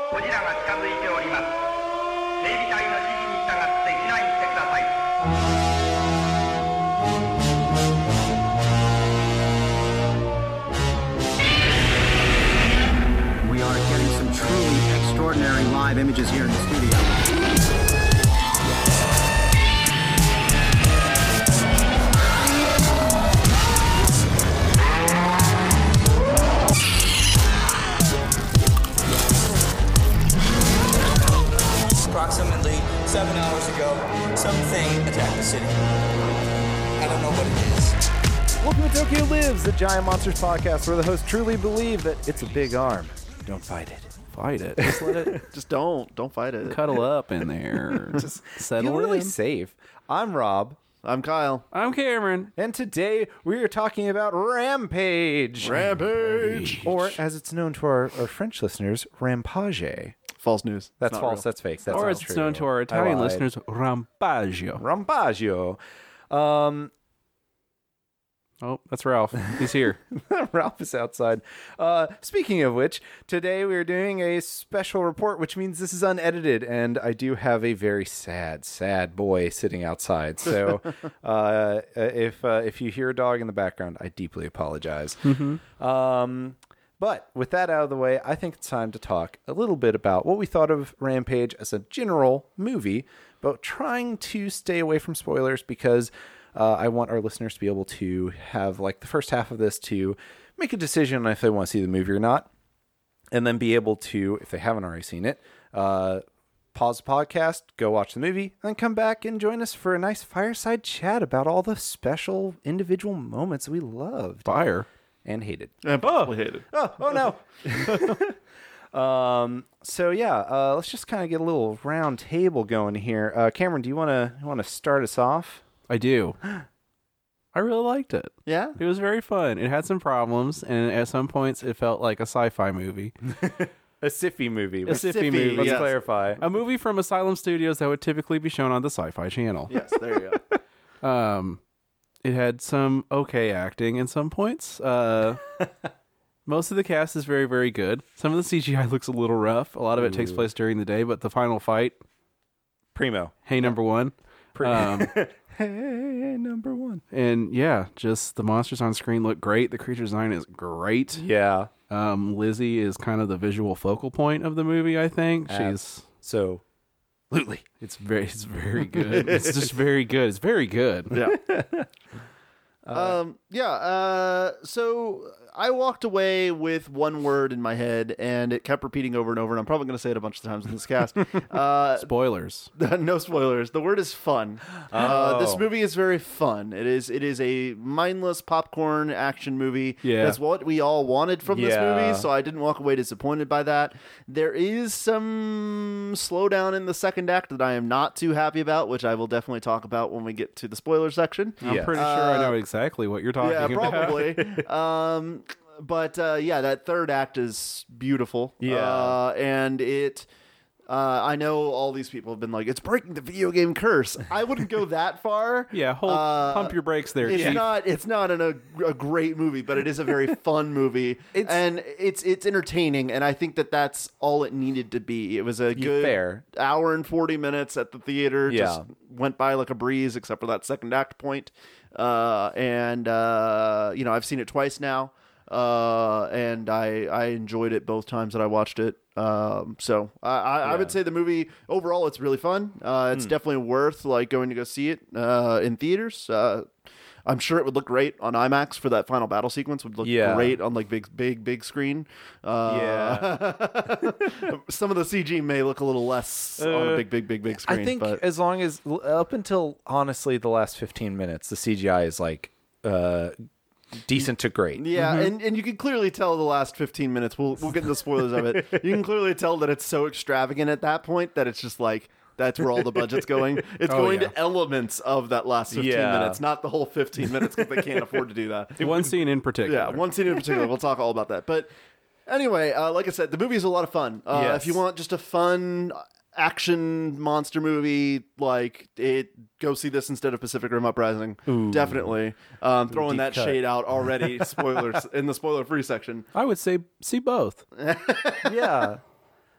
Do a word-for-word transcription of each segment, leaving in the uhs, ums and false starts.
ゴジラが近づいております。警備隊の指示に従って避難してください。 We are getting some truly extraordinary live images here in the studio. Approximately seven hours ago, something attacked the city. I don't know what it is. Welcome to Tokyo Lives, the Giant Monsters podcast, where the hosts truly believe that it's a big arm. Don't fight it. Fight it. Just let it. Just don't. Don't fight it. Cuddle up in there. Just settle Feel really in. safe. I'm Rob, I'm Kyle. I'm Cameron. and today we are talking about Rampage. Rampage. Or, as it's known to our, our French listeners, Rampage. False news. That's Not false. real. That's fake. That's or not as it's true. known to our I Italian lied. listeners, Rampaggio. Rampaggio. Um, Oh, that's Ralph. He's here. Ralph is outside. Uh, speaking of which, today we are doing a special report, which means this is unedited, and I do have a very sad, sad boy sitting outside. So, uh, if uh, if you hear a dog in the background, I deeply apologize. Mm-hmm. Um, but with that out of the way, I think it's time to talk a little bit about what we thought of Rampage as a general movie, but trying to stay away from spoilers because Uh, I want our listeners to be able to have like the first half of this to make a decision on if they want to see the movie or not, and then be able to, if they haven't already seen it, uh, pause the podcast, go watch the movie, and then come back and join us for a nice fireside chat about all the special individual moments we loved Fire. and hated. And possibly hated. Oh, oh no. um. So yeah, uh, let's just kind of get a little round table going here. Uh, Cameron, do you want to want to start us off? I do. I really liked it. Yeah. It was very fun. It had some problems, and at some points it felt like a sci-fi movie. A sci-fi movie. A sci-fi sci-fi, movie. Let's yes. clarify. A movie from Asylum Studios that would typically be shown on the Sci-Fi Channel. Yes. There you go. Um, it had some okay acting in some points. Uh, most of the cast is very, very good. Some of the C G I looks a little rough. A lot of it takes place during the day, but the final fight, Primo. hey, number one. Um, Hey, number one. and yeah, just the monsters on screen look great. The creature design is great. Yeah. Um, Lizzie is kind of the visual focal point of the movie, I think. She's So, Lutely. it's very it's very good. It's just very good. It's very good. Yeah. um. Yeah. Uh. So I walked away with one word in my head, and it kept repeating over and over. And I'm probably going to say it a bunch of times in this cast. Uh. Spoilers. No spoilers. The word is fun. Uh, this Oh. movie is very fun. It is. It is a mindless popcorn action movie. Yeah. That's what we all wanted from this Yeah. movie. So I didn't walk away disappointed by that. There is some slowdown in the second act that I am not too happy about, which I will definitely talk about when we get to the spoiler section. I'm Yeah. pretty sure I know exactly what you're talking Yeah, about. probably. um, but uh, yeah, that third act is beautiful. Yeah. uh, and it. Uh, I know all these people have been like, it's breaking the video game curse. I wouldn't go that far. Yeah, hold, Uh, pump your brakes there, It's Chief. not. It's not an, a, a great movie, but it is a very fun movie, It's- and it's it's entertaining. And I think that that's all it needed to be. It was a good fair. hour and forty minutes at the theater. Yeah. Just went by like a breeze, except for that second act point. Uh, and uh, you know, I've seen it twice now, uh, and I I enjoyed it both times that I watched it. Um, so I, I, I would say the movie overall, it's really fun. Uh, it's definitely worth like going to go see it uh, in theaters. Uh, I'm sure it would look great on IMAX for that final battle sequence. Would look Yeah. great on like big, big, big screen. Uh, Yeah. some of the C G may look a little less on a big, big, big, big screen. I think but as long as, up until, honestly, the last fifteen minutes, the C G I is like uh, decent to great. yeah, and, and you can clearly tell the last fifteen minutes. We'll we'll get into the spoilers of it. You can clearly tell that it's so extravagant at that point that it's just like. That's where all the budget's going. It's Oh, going yeah. to elements of that last fifteen Yeah. minutes, not the whole fifteen minutes because they can't afford to do that. One scene in particular. Yeah, one scene in particular. We'll talk all about that. But anyway, uh, like I said, the movie is a lot of fun. Uh, Yes. If you want just a fun action monster movie, like it, go see this instead of Pacific Rim Uprising. Definitely. Um, throwing deep that cut. shade out already. Spoilers in the spoiler free section. I would say see both. Yeah.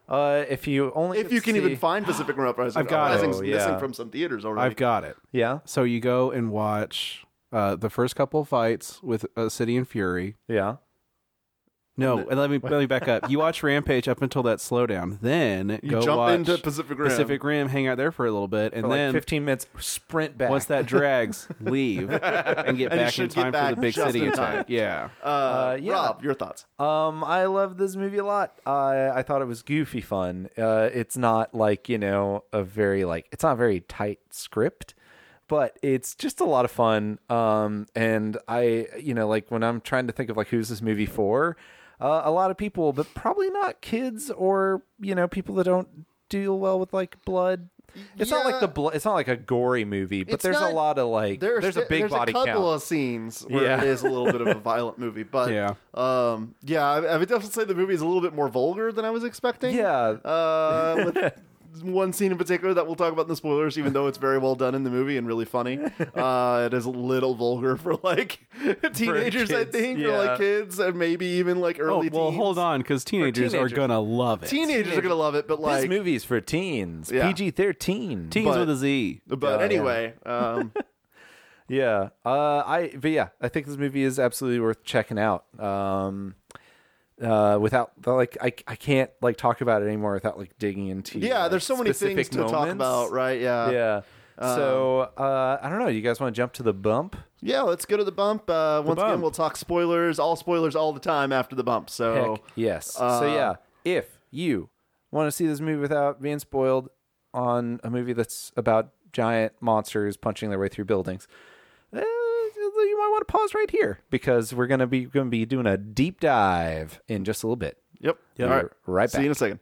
Uh, if you only If get you to can even see- find Pacific Rim Uprising, I've got it. Uprising's Oh, missing yeah. from some theaters already. I've got it. yeah, So you go and watch uh, the first couple of fights with uh, City and Fury. yeah. No, let me let me back up. You watch Rampage up until that slowdown, then You go jump watch into Pacific Rim. Pacific Rim, hang out there for a little bit, and For like then fifteen minutes, sprint back. once that drags, leave and get And you back in should get time back for the big just city in time. attack. Yeah. Uh, Uh, yeah. Rob, your thoughts? Um, I love this movie a lot. I I thought it was goofy fun. Uh, it's not like, you know, a very like it's not a very tight script, but it's just a lot of fun. Um, and I, you know, like when I'm trying to think of like who's this movie for, uh, a lot of people, but probably not kids or, you know, people that don't deal well with like blood. It's not like Yeah. the blood. It's not like a gory movie, but It's there's not- a lot of like there's, a big there's body a couple count. of scenes where Yeah. it is a little bit of a violent movie, but Yeah. um, yeah, I, I would definitely say the movie is a little bit more vulgar than I was expecting. Yeah. uh, with one scene in particular that we'll talk about in the spoilers, even though it's very well done in the movie and really funny. Uh, it is a little vulgar for like teenagers, I kids, think, or yeah. like kids, and maybe even like Oh, early. well, teens. hold on, because teenagers, teenagers. are gonna love it. Teenagers are gonna love it, but like, This movie's for teens, Yeah. P G thirteen. Teens but- with a Z. but Yeah, yeah. anyway, um, Yeah. Uh, I. But yeah, I think this movie is absolutely worth checking out. Um, uh, without like, I I can't like talk about it anymore without like digging into. yeah, like, there's so many specific things to talk moments. about, right? Yeah, Yeah. So uh, I don't know. You guys want to jump to the bump? Yeah, let's go to the bump. Uh, once again, bump. we'll talk spoilers, all spoilers all the time after the bump. So Heck yes. uh, so yeah, if you want to see this movie without being spoiled on a movie that's about giant monsters punching their way through buildings, eh, you might want to pause right here because we're gonna be gonna be doing a deep dive in just a little bit. yep. All All right, right See back. you in a second.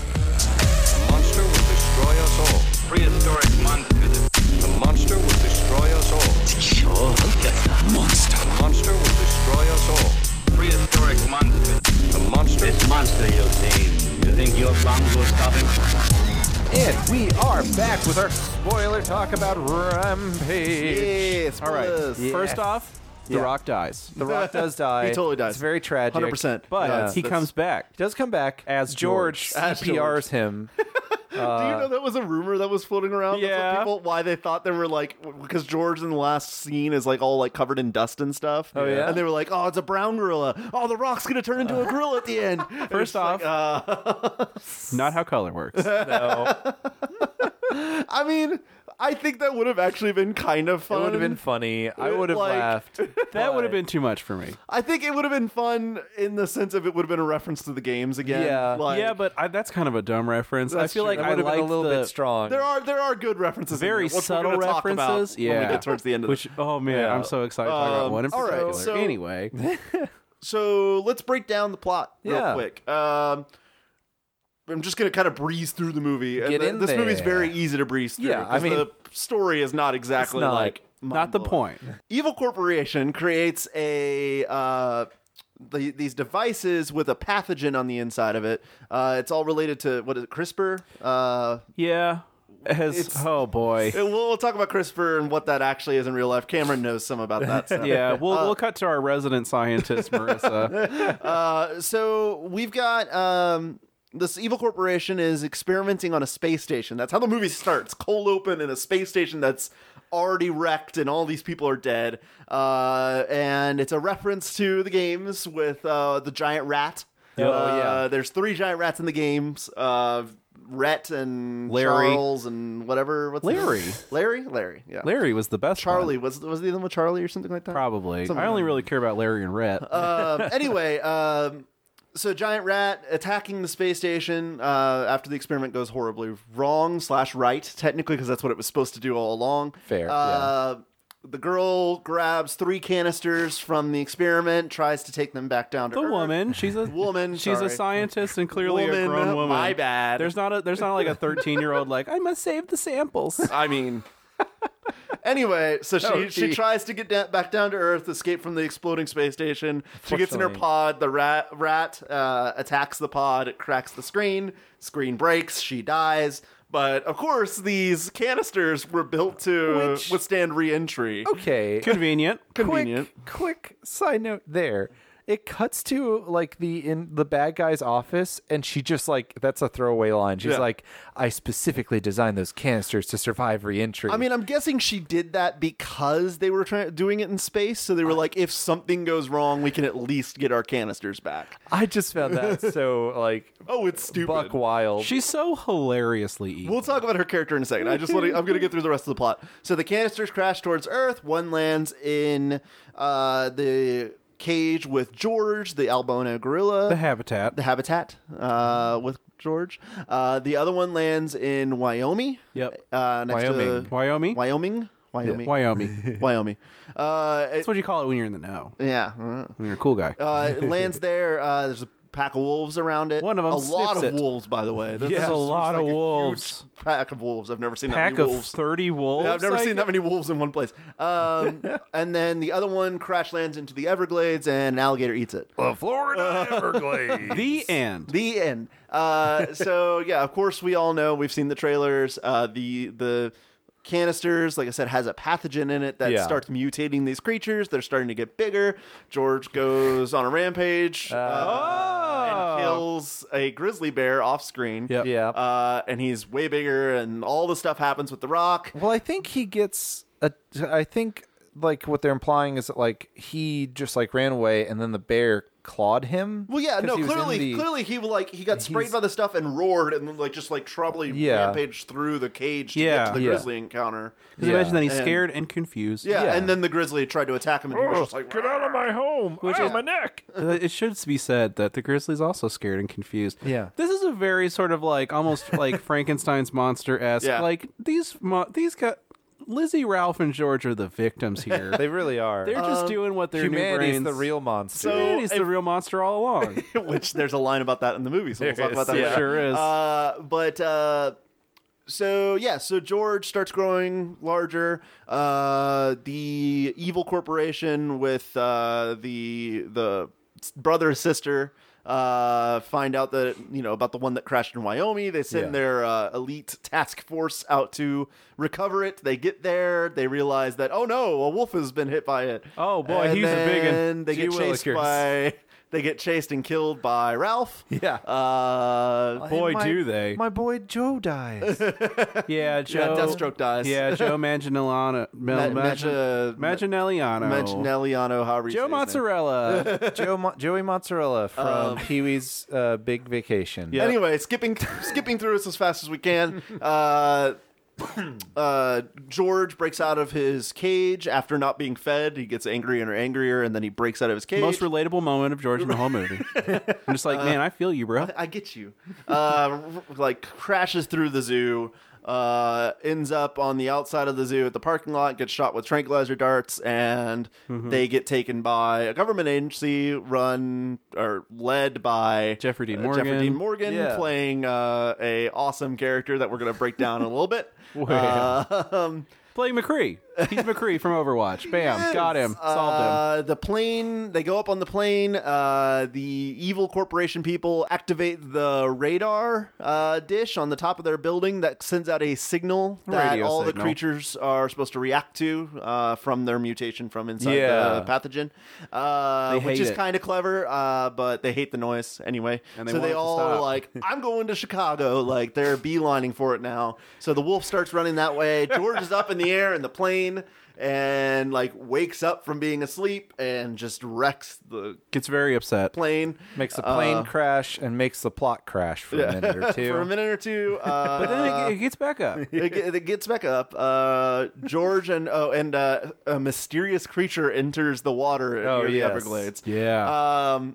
The monster will destroy us all. Prehistoric monsters. The monster will destroy us all. Monster. The monster will destroy us all. Prehistoric monsters. The monster. This monster you've seen, you think your bombs will stop him? And we are back with our spoiler talk about Rampage. Yes. All right. spoilers. First off, The Yeah. Rock dies. The Rock does die. He totally dies. It's very tragic. one hundred percent. But Yeah, he that's- comes back. He does come back As George, George. As C P Rs him. Do you know that was a rumor that was floating around? That's what Yeah. people, why they thought they were like, because George in the last scene is like all like covered in dust and stuff. Oh, yeah? And they were like, oh, it's a brown gorilla. Oh, the Rock's gonna turn into a gorilla at the end. And First it's like, uh, Not how color works. I mean, I think that would have actually been kind of It fun. would have been funny. I It, would have like- laughed. That would have been too much for me. I think it would have been fun in the sense of it would have been a reference to the games again. Yeah. Like, yeah, but I, that's kind of a dumb reference. I That's feel true. like That I would have like been a little the bit strong. there are there are good references. in very there, which we're subtle gonna talk about references. when Yeah, we get towards the end of which it. oh man, Yeah. I'm so excited to talk about Um, one in all right, particular. so- anyway, So let's break down the plot real Yeah. quick. Um, I'm just gonna kind of breeze through the movie. And Get the- in this movie's there. very easy to breeze through. Yeah, I 'cause mean- the story is not exactly not- like not the mind-blowing. point. Evil Corporation creates a uh, the, these devices with a pathogen on the inside of it. Uh, it's all related to what is it, CRISPR? Uh, Yeah, as It's- oh boy. we'll, we'll talk about CRISPR and what that actually is in real life. Cameron knows some about that stuff. Yeah, we'll we'll cut to our resident scientist, Marissa. Uh, so we've got um, this evil corporation is experimenting on a space station. That's how the movie starts. Cold open in a space station that's already wrecked and all these people are dead. Uh, and it's a reference to the games with uh, the giant rat. Oh, Uh, yeah. There's three giant rats in the games. Uh, Rhett and Larry. Charles and whatever. What's his name? Larry. Larry? Larry, yeah. Larry was the best. Charlie. one. Was was the other one with Charlie or something like that? Probably. Something I only like really care about Larry and Rhett. um, anyway, um, so giant rat attacking the space station uh, after the experiment goes horribly wrong slash right, technically, because that's what it was supposed to do all along. Fair, Uh, The girl grabs three canisters from the experiment, tries to take them back down to the Earth. woman, she's a Woman, She's sorry. a scientist and clearly Woman, a grown woman. my bad. There's not a there's not like a thirteen year old like I must save the samples. I mean. Anyway, so she Oh, she gee. tries to get da- back down to Earth, escape from the exploding space station. She gets in her Fortunately- pod. The rat rat uh, attacks the pod. It cracks the screen. Screen breaks. She dies. But of course, these canisters were built to Which- withstand re-entry. Okay. Convenient. Convenient. Quick, quick side note there. it cuts to like the in the bad guy's office, and she just like that's a throwaway line. She's Yeah. like, "I specifically designed those canisters to survive re-entry." I mean, I'm guessing she did that because they were trying doing it in space, so they were like, if something goes wrong, we can at least get our canisters back. I just found that so like Oh, it's stupid. buck wild. She's so hilariously evil. We'll talk about her character in a second. I just want to, I'm going to get through the rest of the plot. So the canisters crash towards Earth. One lands in uh, the cage with George, the albino gorilla. the habitat. The habitat uh, with George. Uh, the other one lands in Wyoming. Yep. Uh, next Wyoming. To Wyoming? Wyoming. Wyoming. Wyoming. Wyoming. Uh, it- That's what you call it when you're in the know. yeah. When you're a cool guy. Uh, it lands there. Uh, there's a pack of wolves around it. One of them a lot sniffs of it. wolves, by the way. This Yes, is a lot like of a wolves. huge pack of wolves. I've never seen that Pack many of wolves. thirty wolves. Yeah, I've never like- seen that many wolves in one place. Um, and then the other one crash lands into the Everglades, and an alligator eats it. the Florida Everglades. The end. The end. Uh, so yeah, of course we all know. We've seen the trailers. Uh, the the canisters, like I said, has a pathogen in it that Yeah. starts mutating these creatures. They're starting to get bigger. George goes on a rampage uh, and kills a grizzly bear off screen. Yep. Yeah. Uh, and he's way bigger, and all the stuff happens with the rock. Well, I think he gets a. I think like what they're implying is that like he just like ran away, and then the bear clawed him. Well, yeah, 'Cause no, he was in clearly, the- clearly he like he got sprayed He's- by the stuff and roared, and then like just like troubly Yeah. rampaged through the cage to Yeah. get to the Yeah. grizzly encounter. Because Yeah. imagine that he's And- scared and confused. Yeah, Yeah. and then the grizzly tried to attack him, and he was just like, "Get out of my home! Which Ow, is- my neck!" Uh, it should be said that the grizzly's also scared and confused. Yeah. This is a very sort of like almost like Frankenstein's monster esque. Yeah. Like these mo- these guys, Lizzie, Ralph, and George are the victims here. They really are. They're just doing what their new Humanity's brains. the real monster. So- Humanity's the if- real monster all along. which there's a line about that in the movie, so we'll There talk about is, that yeah. later. Sure is. Uh, but uh, so yeah, so George starts growing larger. Uh, the evil corporation with uh, the the brother sister uh, find out that you know about the one that crashed in Wyoming. They send Yeah. their uh, elite task force out to recover it. They get there. They realize that oh no, a wolf has been hit by it. Oh, boy, And he's a big 'un. then They Gee get chased willikers. by. They get chased and killed by Ralph. Yeah. Uh, Boy, My- do they. My boy Joe dies. Yeah, Joe. Deathstroke dies. Yeah, Joe Manganiello. Mel, Ma- Magin- Maggi- Manganiello. Manganiello, however you Joe say his name. Mozzarella. Joe Mo- Joey Mozzarella from Um, Pee-wee's uh, Big Vacation. Yeah. Anyway, skipping skipping through this as fast as we can. Uh, uh, George breaks out of his cage after not being fed. He gets angrier and angrier, and then he breaks out of his cage. Most relatable moment of George in the whole movie. I'm just like, man, I feel you, bro. I get you. Uh, like crashes through the zoo, uh, ends up on the outside of the zoo at the parking lot, gets shot with tranquilizer darts, and Mm-hmm. they get taken by a government agency run or led by Jeffrey Dean uh, Morgan. Jeffrey Dean Morgan Yeah. playing uh, a awesome character that we're going to break down in a little bit. Wow. Um, Playing McCree. He's McCree from Overwatch. Bam. Got him. Solved him. Uh, the plane, they go up on the plane. Uh, the evil corporation people activate the radar uh, dish on the top of their building that sends out a signal that Radio all the signal. creatures are supposed to react to uh, from their mutation from inside Yeah. the pathogen, uh, They which hate is it. kind of clever, uh, but they hate the noise anyway. And they so want they it to all stop. like, I'm going to Chicago. Like they're beelining for it now. So the wolf starts running that way. George is up in the air in the plane. And like wakes up from being asleep and just wrecks the Gets very upset. plane. Makes the plane Uh, crash and makes the plot crash for a minute or two. for a minute or two. Uh, But then it, it gets back up. it, ge- it gets back up. Uh, George and oh, and uh, a mysterious creature enters the water Oh, near the yes. Everglades. Yeah. Um,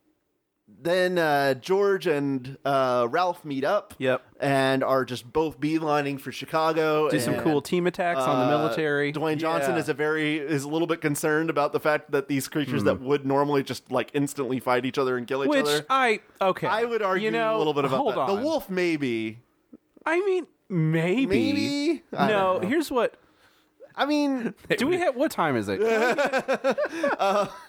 then uh, George and uh, Ralph meet up. Yep. And are just both beelining for Chicago. Do some and, cool team attacks on the uh, military. Dwayne Johnson Yeah. is a very is a little bit concerned about the fact that these creatures that would normally just like instantly fight each other and kill each Which other. I okay. I would argue you know, a little bit about hold that. On. The wolf, maybe, I mean, maybe. maybe. I No. don't know. Here's what. I mean, Do we have? What time is it?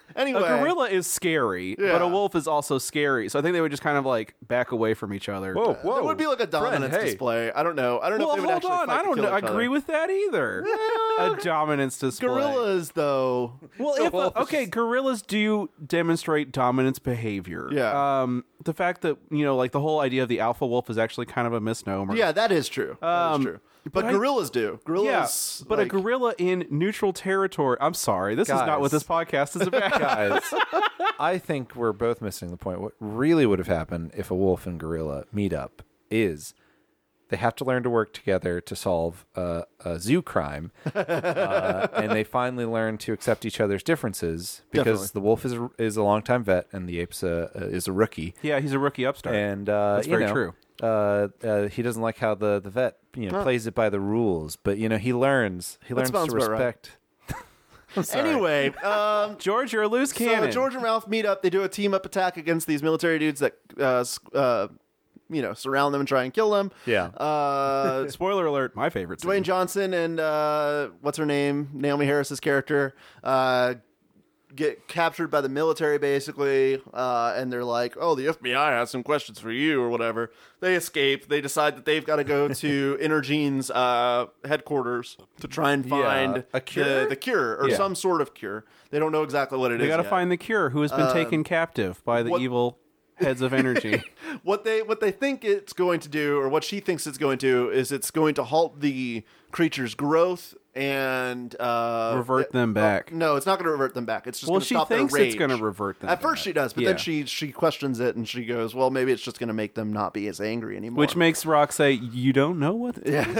Anyway, A gorilla is scary, Yeah. but a wolf is also scary. So I think they would just kind of like back away from each other. Whoa, whoa. there would be like a dominance Friend, hey. display. I don't know. I don't know Well, if they would hold actually on. fight I to don't kill know, each other. agree with that either. A dominance display. Gorillas, though. Well, if uh, okay, gorillas do demonstrate dominance behavior. Yeah. Um, the fact that you know, like the whole idea of the alpha wolf is actually kind of a misnomer. Yeah, that is true. That Um, is true. But, but I- gorillas do. Gorillas. Yeah, but like, a gorilla in neutral territory. I'm sorry, this is not what Guys. this podcast is about. Guys, I think we're both missing the point. What really would have happened if a wolf and gorilla meet up is they have to learn to work together to solve uh, a zoo crime, uh, and they finally learn to accept each other's differences because Definitely. the wolf is a, is a longtime vet and the ape's a, is a rookie. Yeah, he's a rookie upstart. And uh, That's you very know, true. Uh, uh, he doesn't like how the, the vet you know plays it by the rules, but you know he learns he That learns to sounds about right. respect. I'm sorry. Anyway, um, George, you're a loose so cannon. George and Ralph meet up. They do a team up attack against these military dudes that, uh, s- uh, you know, surround them and try and kill them. Yeah. Uh, Spoiler alert, my favorite. Dwayne scene. Johnson and uh, what's her name, Naomi Harris's character, uh, get captured by the military basically, uh, and they're like, "Oh, the F B I has some questions for you," or whatever. They escape. They decide that they've got to go to Intergene's uh, headquarters to try and find Yeah. A cure? the, the cure or Yeah. some sort of cure. They don't know exactly what it They is. got to yet. find the cure, who has been taken captive by the what- evil heads of energy. what they what they think it's going to do, or what she thinks it's going to do, is it's going to halt the creature's growth and uh, Revert them back. No, it's not going to revert them back. It's just Well, going to she stop thinks their it's rage. gonna revert them At first, back. she does, but Yeah. then she she questions it and she goes, "Well, maybe it's just going to make them not be as angry anymore." Which makes Rock say, "You don't know what."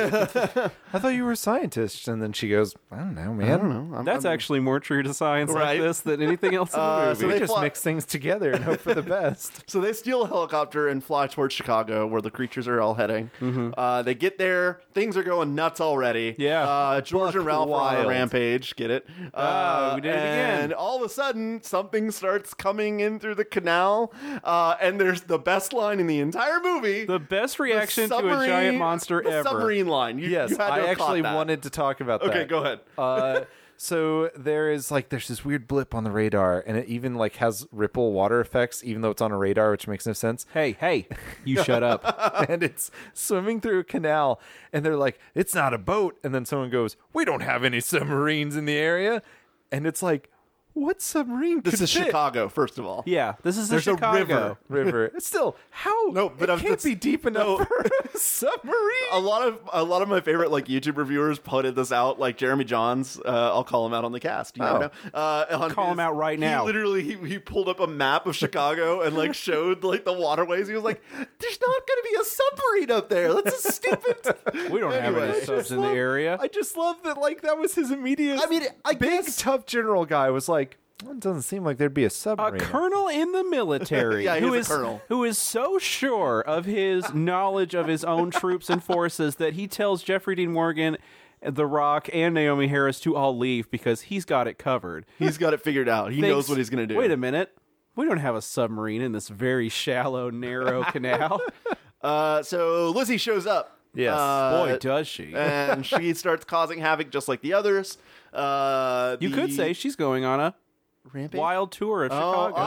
I thought you were a scientist, and then she goes, "I don't know, man. I don't know. I'm, That's I'm- actually more true to science Right. like this than anything else in the Uh, movie. so We they just fly- mix things together and hope for the best." So they steal a helicopter and fly towards Chicago, where the creatures are all heading. Uh, they get there, things are going nuts already. Yeah. uh, George and Ralph are on a wild. rampage. Get it? Ah, Uh, we did it again. And all of a sudden, something starts coming in through the canal, uh, and there's the best line in the entire movie. The best The reaction to a submarine- giant monster the ever. submarine line. You, Yes, you had to I have actually caught that. wanted to talk about that. Okay, go ahead. Uh, so there is like there's this weird blip on the radar, and it even like has ripple water effects, even though it's on a radar, which makes no sense. Hey, hey, you shut up. And it's swimming through a canal, and they're like, "It's not a boat." And then someone goes, "We don't have any submarines in the area," and it's like, what submarine? This could is fit? Chicago, first of all. Yeah, this is the There's a Chicago. river. River. It's still how? No, but it I'm- can't that's- be deep enough no. for a submarine. A lot of a lot of my favorite like YouTube reviewers pointed this out, like Jeremy Johns. Uh, I'll call him out on the cast. You Oh. know, uh, on Call him his- out right he now. Literally, he, he pulled up a map of Chicago and like showed like the waterways. He was like, "There's not going to be a submarine up there. That's a stupid." We don't have Anyway, any I subs just in the love- area. I just love that. Like that was his immediate. I mean, I big guess- tough general guy was like, well, it doesn't seem like there'd be a A submarine. colonel in the military Yeah, who he's a is colonel. who is so sure of his knowledge of his own troops and forces that he tells Jeffrey Dean Morgan, The Rock, and Naomi Harris to all leave because he's got it covered. He's got it figured out. He Thinks, knows what he's going to do. Wait a minute. We don't have a submarine in this very shallow, narrow canal. Uh, so Lizzie shows up. Yes. Uh, Boy, does she. and she starts causing havoc just like the others. Uh, You the- could say she's going on a Rampage? wild tour of Oh, Chicago.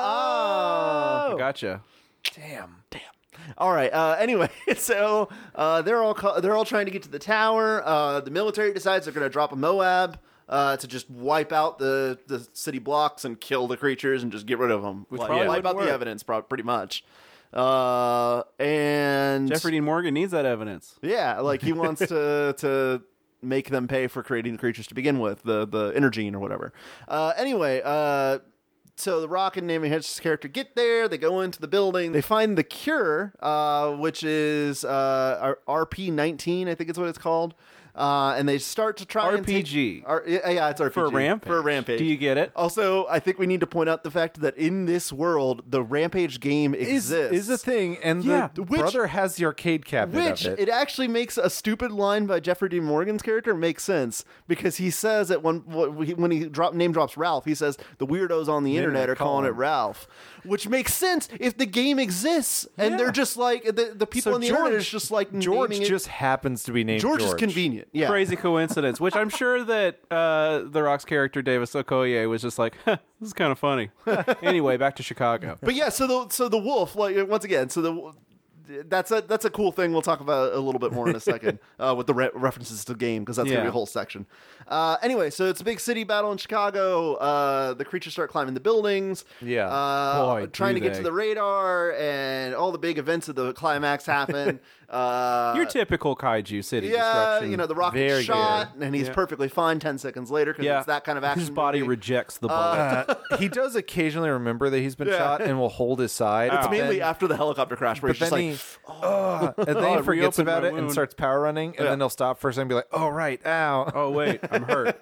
oh, oh. Gotcha. Damn. All right. Uh, anyway, so uh, they're all ca- they're all trying to get to the tower. Uh, the military decides they're going to drop a Moab uh, to just wipe out the, the city blocks and kill the creatures and just get rid of them. Like, probably wipe would out work. the evidence, prob- pretty much. Uh, and Jeffrey Dean Morgan needs that evidence. yeah, like he wants to to make them pay for creating the creatures to begin with, the the Intergene or whatever. Uh, anyway, uh. So the Rock and Naomi Harris's character get there. They go into the building. They find the cure, uh, which is uh, R P nineteen, I think it's what it's called. Uh, and they start to try and R P G. take, R, yeah, yeah, it's R P G For a rampage. For a rampage. Do you get it? Also, I think we need to point out the fact that in this world, the rampage game Is exists. is a thing, and Yeah. the Which- brother has the arcade cabinet Which of it. actually makes a stupid line by Jeffrey Dean Morgan's character make sense, because he says at one when he drop name drops Ralph, he says the weirdos on the internet are calling it Ralph, which makes sense if the game exists and Yeah. they're just like the the people So on the George- internet is just like George naming it- just happens to be named George, George. is convenient. it. Yeah. Crazy coincidence, which I'm sure that uh, The Rock's character, Davis Okoye, was just like, huh, this is kind of funny. Anyway, back to Chicago. But yeah, so the so the wolf, like once again, so the that's a that's a cool thing. We'll talk about a little bit more in a second uh, with the re- references to the game, because that's Yeah. gonna be a whole section. Uh, anyway, so it's a big city battle in Chicago. Uh, the creatures start climbing the buildings. Yeah. uh, Boy, trying do to get they. to the radar, and all the big events of the climax happen. uh, Your typical kaiju city yeah, destruction. you know, the rocket Very shot, and he's Yeah. perfectly fine ten seconds later because yeah. it's that kind of action. His body movie. rejects the bullet. Uh, he does occasionally remember that he's been Yeah. shot and will hold his side. It's but mainly then- after the helicopter crash where But he's just then like, he, oh, and then Oh, he I forgets reopened about my it and wound. starts power running, and Yeah. then he'll stop for a second and be like, "Oh right, ow." oh, wait, I'm hurt.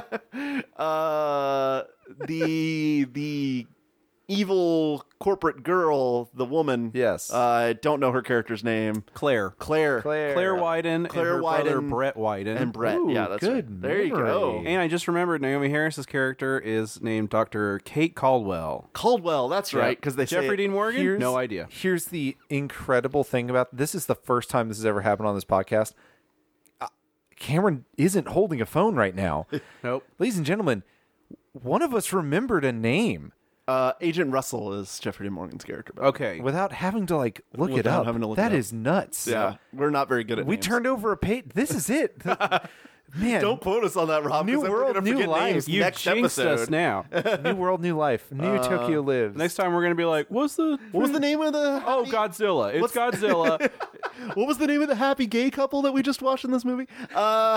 uh, the the evil corporate girl, the woman. Yes. uh, I don't know her character's name. Claire. Claire. Claire. Claire Wyden Claire and her brother Wyden Brett Wyden. and Brett. Ooh, yeah, that's good right. There you go. memory. And I just remembered Naomi Harris's character is named Doctor Kate Caldwell. Caldwell. That's right. Because they Jeffrey say Dean Morgan? Here's- no idea. Here's the incredible thing about this: is the first time this has ever happened on this podcast. Uh, Cameron isn't holding a phone right now. Nope. Ladies and gentlemen, one of us remembered a name uh, Agent Russell is Jeffrey Dean Morgan's character. but- Okay. without having to like look it Without up. having to look That it up. is nuts. Yeah, we're not very good at. We names. turned over a page. This is it. Man, Don't quote us on that, Rob. New 'cause then we're world, gonna new forget life. names You next jinxed episode. us now. new world, new life. New Tokyo lives. Next time we're going to be like, what's the... What was the name of the? Oh, happy- Godzilla. It's What's- Godzilla. What was the name of the happy gay couple that we just watched in this movie? Uh,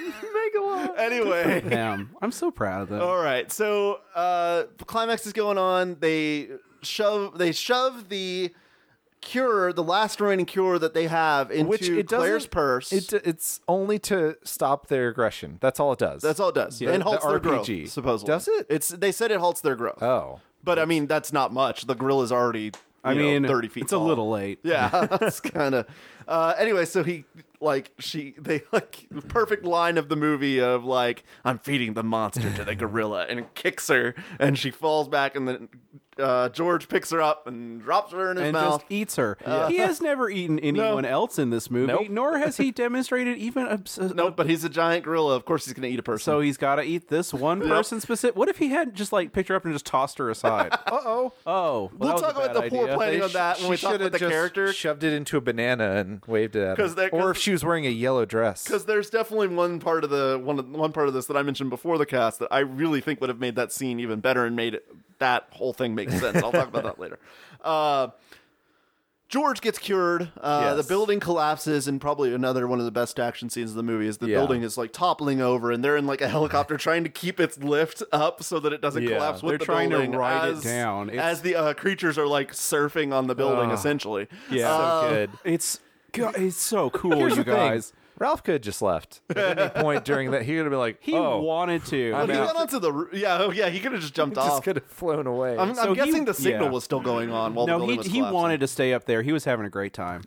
anyway. Damn. I'm so proud of them. All right, so uh, the climax is going on. They shove, they shove the cure, the last remaining cure that they have, into Which it doesn't- Claire's purse. It, it's only to stop their aggression. That's all it does. That's all it does, Yeah, and halts the their R P G. growth. Supposedly, Does it? It's they said it halts their growth. Oh. but I mean that's not much. The gorilla's already, I you know, mean, thirty feet. it's tall. a little late. Yeah, it's kind of. Uh, anyway, so he like she they like perfect line of the movie of like I'm feeding the monster to the gorilla, and it kicks her, and she falls back, and then uh, George picks her up and drops her in his And mouth. just eats her. He has never eaten anyone else in this movie, Nope. nor has he demonstrated even a, a, Nope, but he's a giant gorilla. Of course, he's gonna eat a person. So he's got to eat this one person specific. What if he had just like picked her up and just tossed her aside? Uh-oh. Oh, well, we'll that was a talk about bad the poor idea. planning They on that sh- when we she talk shoulda about the just character. shoved it into a banana and waved it at him. 'Cause they- or 'cause- if she was wearing a yellow dress. Because there's definitely one part of the one one part of this that I mentioned before the cast that I really think would have made that scene even better and made it, that whole thing make sense. I'll talk about that later. Uh, George gets cured. Uh, Yes. The building collapses, and probably another one of the best action scenes of the movie is the Yeah. building is like toppling over, and they're in like a helicopter trying to keep its lift up so that it doesn't Yeah. collapse with They're the trying to building ride it as, down. It's- as the uh, creatures are like surfing on the building, Ugh. essentially. Yeah, Uh, so good. It's God, it's so cool, Here's you the thing. guys. Ralph could have just left. At any point during that, he would have been like, He oh, wanted to. Well, he Now- got onto the roo- yeah, oh, yeah. He could have just jumped just off. could have flown away. I'm, So I'm he- guessing the signal yeah. was still going on while the no, building he was he collapsing. wanted to stay up there. He was having a great time.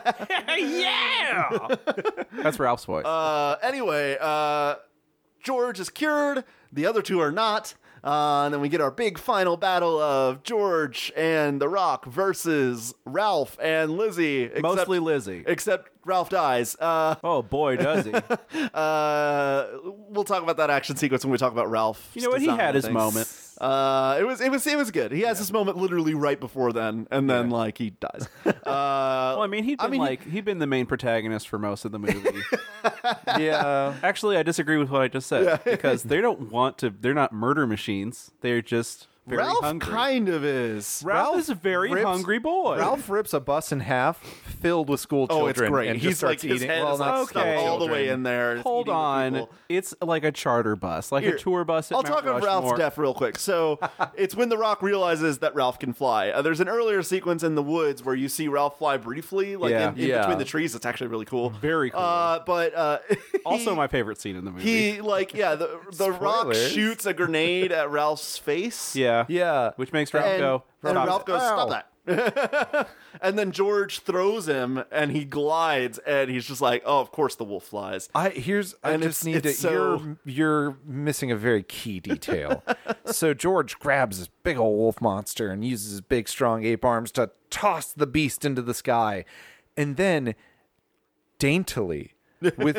yeah, that's Ralph's voice. Uh, anyway, uh, George is cured. The other two are not. Uh, and then we get our big final battle of George and The Rock versus Ralph and Lizzie. Except, Mostly Lizzie. Except Ralph dies. Uh, Oh boy, does he! uh, we'll talk about that action sequence when we talk about Ralph. You know what? He had his moment. Uh, it was it was it was good. He has this moment literally right before then, and then like he dies. Uh, Well, I mean, he'd been I mean, he- like he'd been the main protagonist for most of the movie. yeah. Actually, I disagree with what I just said because they don't want to. They're not murder machines. They're just very Ralph hungry. kind of is. Ralph is a very rips- hungry boy. Ralph rips a bus in half filled with school Oh, children. it's great. And He's just starts like his eating. head well, is not like school okay. stuck all the children. way in there. It's Hold eating the on, people. it's like a charter bus, like Here, a tour bus. At I'll Mount talk of Rushmore. Ralph's death real quick. So it's when The Rock realizes that Ralph can fly. Uh, there's an earlier sequence in the woods where you see Ralph fly briefly, like Yeah. in, in Yeah. between the trees. It's actually really cool. Very cool. Uh, but uh, Also, he- my favorite scene in the movie. he like yeah the the Rock Spoilers. shoots a grenade at Ralph's face. yeah, Yeah. which makes Ralph and, go. and "Stop Ralph it." goes, Ow. "Stop that!" And then George throws him, and he glides, and he's just like, "Oh, of course the wolf flies." I here's I And just it's- need to. it's so- You're you're missing a very key detail. So George grabs this big old wolf monster and uses his big strong ape arms to toss the beast into the sky, and then daintily, with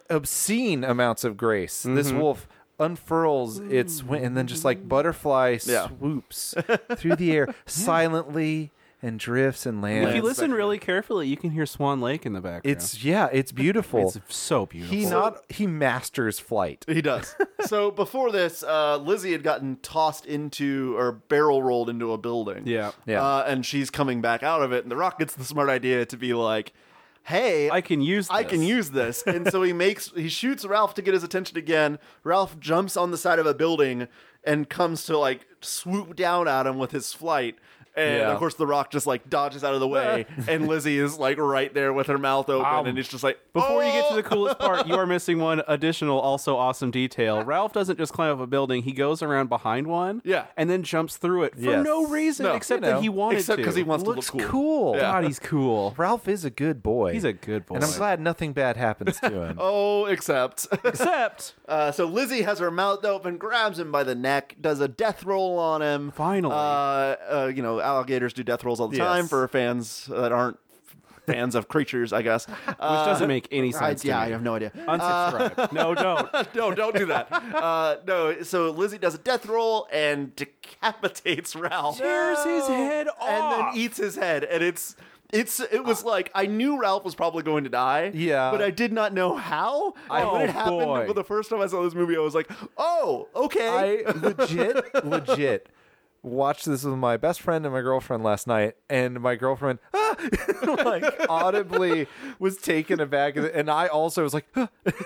obscene amounts of grace. This wolf unfurls its wing and then just like butterfly Yeah. swoops through the air silently and drifts and lands. If you listen really carefully, you can hear Swan Lake in the background. It's yeah, it's beautiful. It's so beautiful. he not he masters flight. He does. So before this, uh, Lizzie had gotten tossed into or barrel rolled into a building. Yeah. Yeah. Uh, and she's coming back out of it, and The Rock gets the smart idea to be like, "Hey, I can use this. I can use this." And so he makes he shoots Ralph to get his attention again. Ralph jumps on the side of a building and comes to like swoop down at him with his flight. And Yeah. of course, The Rock just like dodges out of the way, and Lizzie is like right there with her mouth open, Um, and it's just like, Before you get to "Oh!" the coolest part, you are missing one additional, also awesome detail. Ralph doesn't just climb up a building; he goes around behind one, Yeah. and then jumps through it for Yes. no reason No, except you know, that he wanted except to. because he wants Looks to look cool. Yeah. God, he's cool. Ralph is a good boy. He's a good boy. And I'm glad nothing bad happens to him. Oh, except. Except, Uh, so Lizzie has her mouth open, grabs him by the neck, does a death roll on him. Finally. Uh, uh, you know, alligators do death rolls all the Yes. time for fans that aren't fans of creatures, I guess. which Uh, doesn't make any I, sense. yeah, to I me. have no idea. Unsubscribe. no, don't. no, don't do that. Uh, no, so Lizzie does a death roll and decapitates Ralph. Tears his head off. And then eats his head. And it's... It's. It was like I knew Ralph was probably going to die. Yeah. but I did not know how. I, when Oh, it happened, boy. but the first time I saw this movie, I was like, "Oh, okay." I legit, legit watched this with my best friend and my girlfriend last night, and my girlfriend ah! like audibly was taken aback, and I also was like, ah.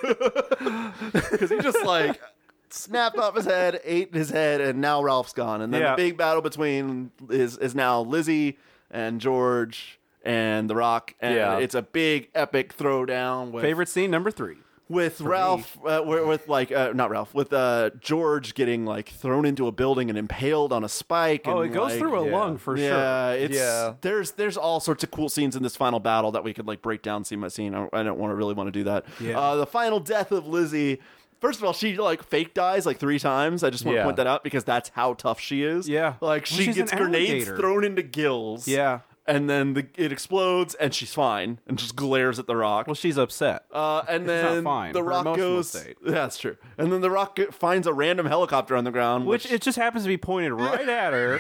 Because he just like snapped off his head, ate his head, and now Ralph's gone. And then Yeah. the big battle between is is now Lizzie and George and The Rock, and Yeah. it's a big epic throwdown with Favorite scene number three. with Ralph, uh, with, with like uh, not Ralph, with uh, George getting like thrown into a building and impaled on a spike. Oh, and, it goes like, through a yeah. lung for yeah, sure. it's Yeah. there's there's all sorts of cool scenes in this final battle that we could like break down scene by scene. I, I don't want to really want to do that. Yeah. Uh, the final death of Lizzie. First of all, she like fake dies like three times. I just want to Yeah. point that out because that's how tough she is. Yeah. like Well, she she's gets an grenades alligator. thrown into gills. Yeah. and then the, it explodes and she's fine and just glares at The Rock. Well, she's upset. Uh, and not then fine. The Her Rock emotional goes. state. Yeah, that's true. And then The Rock g- finds a random helicopter on the ground, Which which, it just happens to be pointed right at her.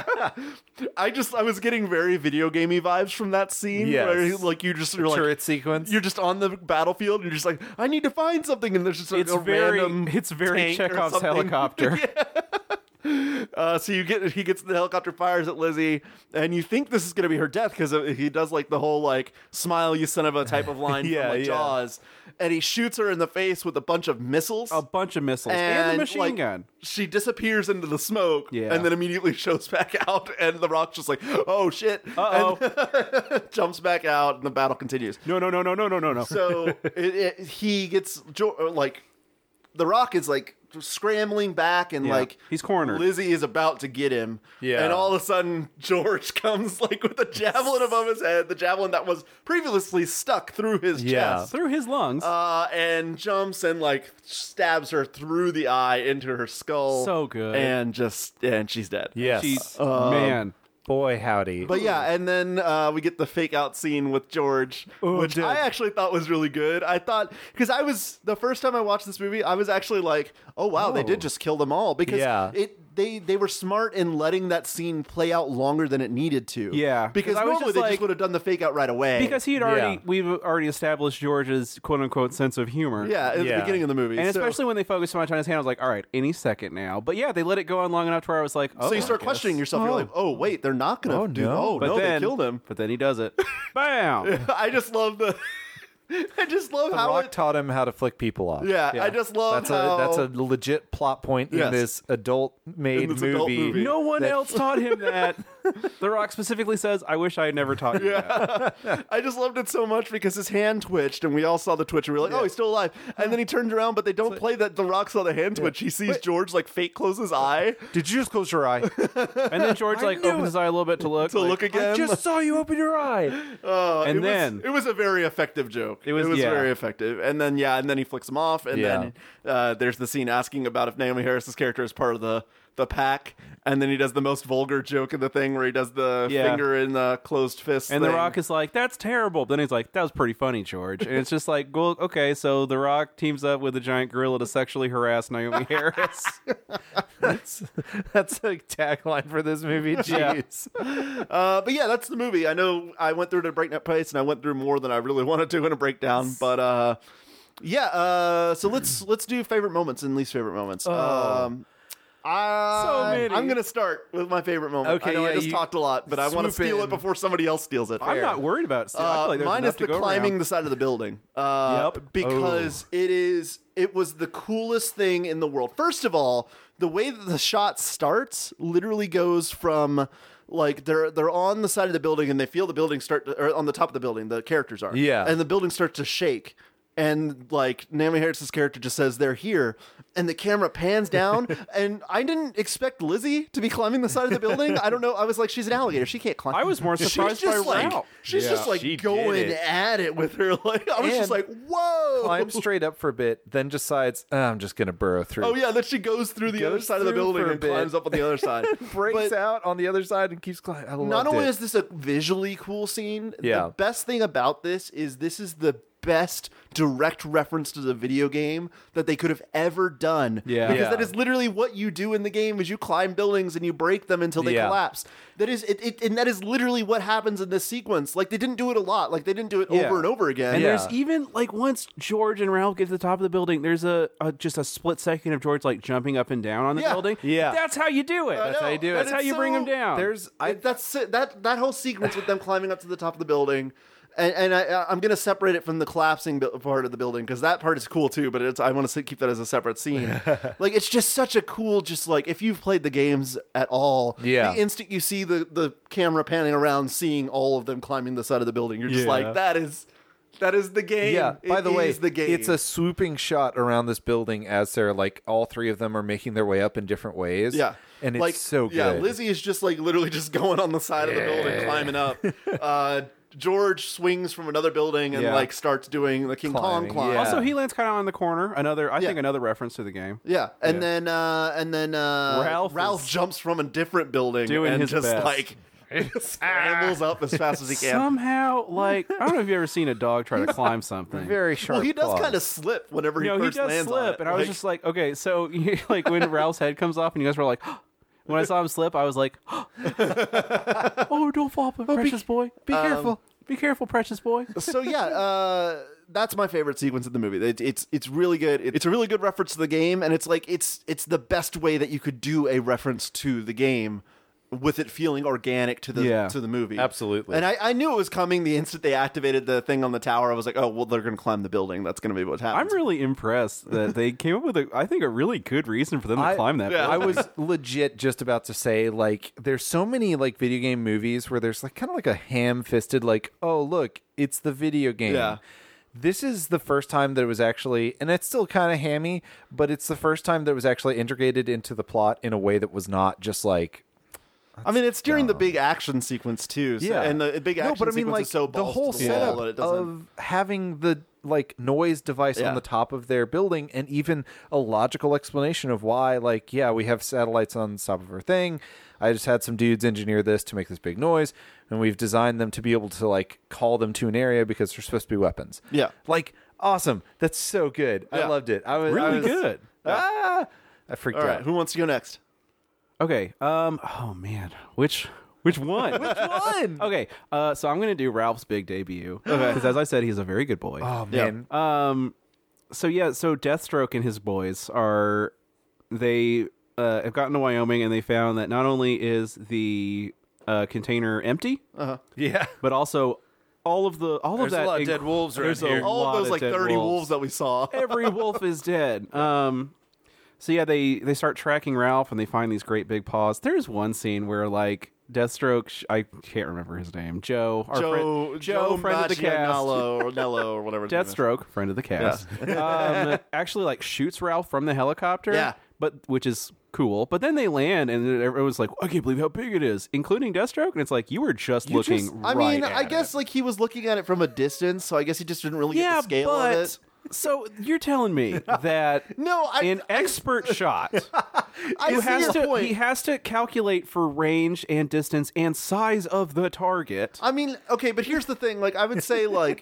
I just I was getting very video gamey vibes from that scene. Yes. Where he- like you just you're like turret sequence. you're just on the battlefield and you're just like I need to find something and there's just like It's a very, random it's very tank or Chekhov's something. helicopter. Uh, so you get he gets the helicopter, fires at Lizzie, and you think this is going to be her death because he does like the whole like "smile, you son of a" type of line Yeah, from like, yeah. Jaws, and he shoots her in the face with a bunch of missiles. A bunch of missiles and, a machine like, gun. She disappears into the smoke, Yeah. and then immediately shows back out, and The Rock's just like, "Oh shit!" Uh-oh. and jumps back out, and the battle continues. No, no, no, no, no, no, no, no. So it, it, he gets jo- like The Rock is like scrambling back, and Yeah. like He's cornered. Lizzie is about to get him, Yeah. and all of a sudden George comes like with a javelin above his head, the javelin that was previously stuck through his Yeah. chest. Through his lungs. Uh, and jumps and like stabs her through the eye into her skull. So good. and just and she's dead. yes. She's, um, man. Boy, howdy. But yeah, and then uh, we get the fake out scene with George, which dude. I actually thought was really good. I thought because I was the first time I watched this movie, I was actually like, "Oh wow, they Oh. did just kill them all." Because Yeah. it they they were smart in letting that scene play out longer than it needed to. Yeah, because 'cause I was normally just they like- just would have done the fake out right away. Because he had already, Yeah. we've already established George's quote unquote sense of humor. yeah, at Yeah. the beginning of the movie, And So- especially when they focused so much on his hand, I was like, all right, any second now. But yeah, they let it go on long enough to where I was like, oh. So you start I questioning guess. yourself. You're like, "Oh wait, they're not gonna Oh, do. no. Oh But no, then, they killed him." But then he does it. Bam! I just love the. I just love The how Rock it. taught him how to flick people off. Yeah, Yeah. I just love That's how a that's a legit plot point Yes. in this adult-made In this movie. adult movie. No one that- else taught him that. The Rock specifically says, I wish I had never taught you that. I just loved it so much because his hand twitched, and we all saw the twitch, and we were like, "Oh, he's still alive." And then he turns around, but they don't play that The Rock saw the hand twitch. He sees George like fake close his eye Did you just close your eye? And then George like knew opens it. his eye a little bit to look. to like, look again. I just saw you open your eye. Uh, And it was- then- it was a very effective joke. It was- yeah. very effective. And then yeah, and then he flicks him off, and Yeah. then uh, there's the scene asking about if Naomi Harris's character is part of the the pack, and then he does the most vulgar joke in the thing where he does the Yeah. finger in the closed fist. And thing. The Rock is like, that's terrible. But then he's like, that was pretty funny, George. And it's just like, well, okay, so The Rock teams up with a giant gorilla to sexually harass Naomi Harris. That's that's a tagline for this movie. Jeez. Uh, but yeah, that's the movie. I know I went through it at a breakneck pace, and I went through more than I really wanted to in a breakdown. But uh, yeah, uh, so let's let's do favorite moments and least favorite moments. Um, I, So many. I'm gonna start with my favorite moment. Okay, I know I yeah, just you talked a lot, but I want to swoop steal in. it before somebody else steals it. I'm not worried about it. I Uh, feel like there's mine enough is to the go climbing around. the side of the building. Uh, Yep. Because it is, it was the coolest thing in the world. First of all, the way that the shot starts literally goes from like they're they're on the side of the building and they feel the building start to, or on the top of the building. The characters are, Yeah. and the building starts to shake. And like Naomi Harris's character just says they're here, and the camera pans down. And I didn't expect Lizzie to be climbing the side of the building. I don't know. I was like, she's an alligator. She can't climb. I was more She's surprised just by like, Ralph. She's Yeah. just like She did going it. at it with her. Like I was just And like, whoa. Climbs straight up for a bit, then decides, "Ah, I'm just gonna burrow through. Oh yeah, then she goes through the Goes other side of the through building for a and bit. climbs up on the other side. breaks But out on the other side and keeps climbing. I loved not only it. is this a visually cool scene, Yeah. the best thing about this is this is the best direct reference to the video game that they could have ever done. Yeah. Because Yeah. that is literally what you do in the game is you climb buildings and you break them until they Yeah. collapse. That is it, it and that is literally what happens in this sequence. Like they didn't do it a lot. Like they didn't do it Yeah. over and over again. And Yeah. there's even like once George and Ralph get to the top of the building, there's a, a just a split second of George like jumping up and down on the Yeah. building. Yeah. That's how you do it. I That's how know. you do it. That's And how it's you bring so- them down. There's I I, that's it. that that whole sequence with them climbing up to the top of the building, and and I, I'm gonna separate it from the collapsing bu- part of the building because that part is cool too. But it's I want to keep that as a separate scene. Like it's just such a cool, just like if you've played the games at all, Yeah. the instant you see the the camera panning around, seeing all of them climbing the side of the building, you're just Yeah. like that is. That is the game. Yeah. By It the way, is the game. it's a swooping shot around this building as they're like all three of them are making their way up in different ways. Yeah. and it's like, so good. Yeah, Lizzie is just like literally just going on the side of the building, climbing up. Uh, George swings from another building and Yeah. like starts doing the King Climbing, Kong climb. yeah. Also, he lands kind of on the corner. Another, I Yeah. think, another reference to the game. Yeah, and Yeah. then uh, and then uh, Ralph Ralph is jumps from a different building doing and his just best. like scrambles up as fast as he can. Somehow, like I don't know if you've ever seen a dog try to climb something. Very sharp. Well, he does claws. kind of slip whenever he No, he first does lands on slip, it. and I was Like, just like, okay, so like when Ralph's head comes off, and you guys were like, when I saw him slip, I was like, oh, don't fall, precious boy, be careful, be careful, precious boy. so yeah, uh, that's my favorite sequence of the movie. It, it's it's really good. It- it's a really good reference to the game, and it's like it's it's the best way that you could do a reference to the game with it feeling organic to the Yeah. to the movie. Absolutely. And I, I knew it was coming the instant they activated the thing on the tower. I was like, oh well, they're going to climb the building. That's going to be what I'm happens. really impressed that they came up with a, I think, a really good reason for them to I- climb that. yeah. I building. was legit just about to say, like, there's so many like video game movies where there's like kind of like a ham-fisted, like, oh look, it's the video game. Yeah. This is the first time that it was actually, and it's still kind of hammy, but it's the first time that it was actually integrated into the plot in a way that was not just like, I mean, it's during the big action sequence too. So, yeah, and the big action no, but I mean, sequence like is so the balls whole to the wall setup that it doesn't. of having the like noise device Yeah. on the top of their building, and even a logical explanation of why, like, yeah, we have satellites on the top of our thing. I just had some dudes engineer this to make this big noise, and we've designed them to be able to like call them to an area because they're supposed to be weapons. Yeah. like awesome. That's so good. I Yeah. loved it. I was I really was- good. Ah, I freaked All right, out. who wants to go next? Okay. Um. Oh man. Which which one? which one? Okay. Uh. So I'm gonna do Ralph's big debut. Okay. Because as I said, he's a very good boy. Oh Yeah. man. Um. So yeah. So Deathstroke and his boys are they uh, have gotten to Wyoming and they found that not only is the uh, container empty, Yeah. but also all of the all There's of a that lot of dead wolves around there's a here. All lot of those like dead thirty wolves. that we saw. Every wolf is dead. Um, so yeah, they they start tracking Ralph and they find these great big paws. There's one scene where like Deathstroke, sh- I can't remember his name, Joe, our Joe, friend, Joe, friend of the cast, Macchianello or Nello or whatever. his name is. Deathstroke, friend of the cast, um, actually like shoots Ralph from the helicopter. Yeah. but which is cool. But then they land and everyone's like, I can't believe how big it is, including Deathstroke. And it's like you were just looking. I right mean, at I it. guess like he was looking at it from a distance, so I guess he just didn't really get Yeah, the scale but of it. So you're telling me that No, I- an I- expert shot I who see has your to point. he has to calculate for range and distance and size of the target. I mean, okay, but here's the thing. Like, I would say, like,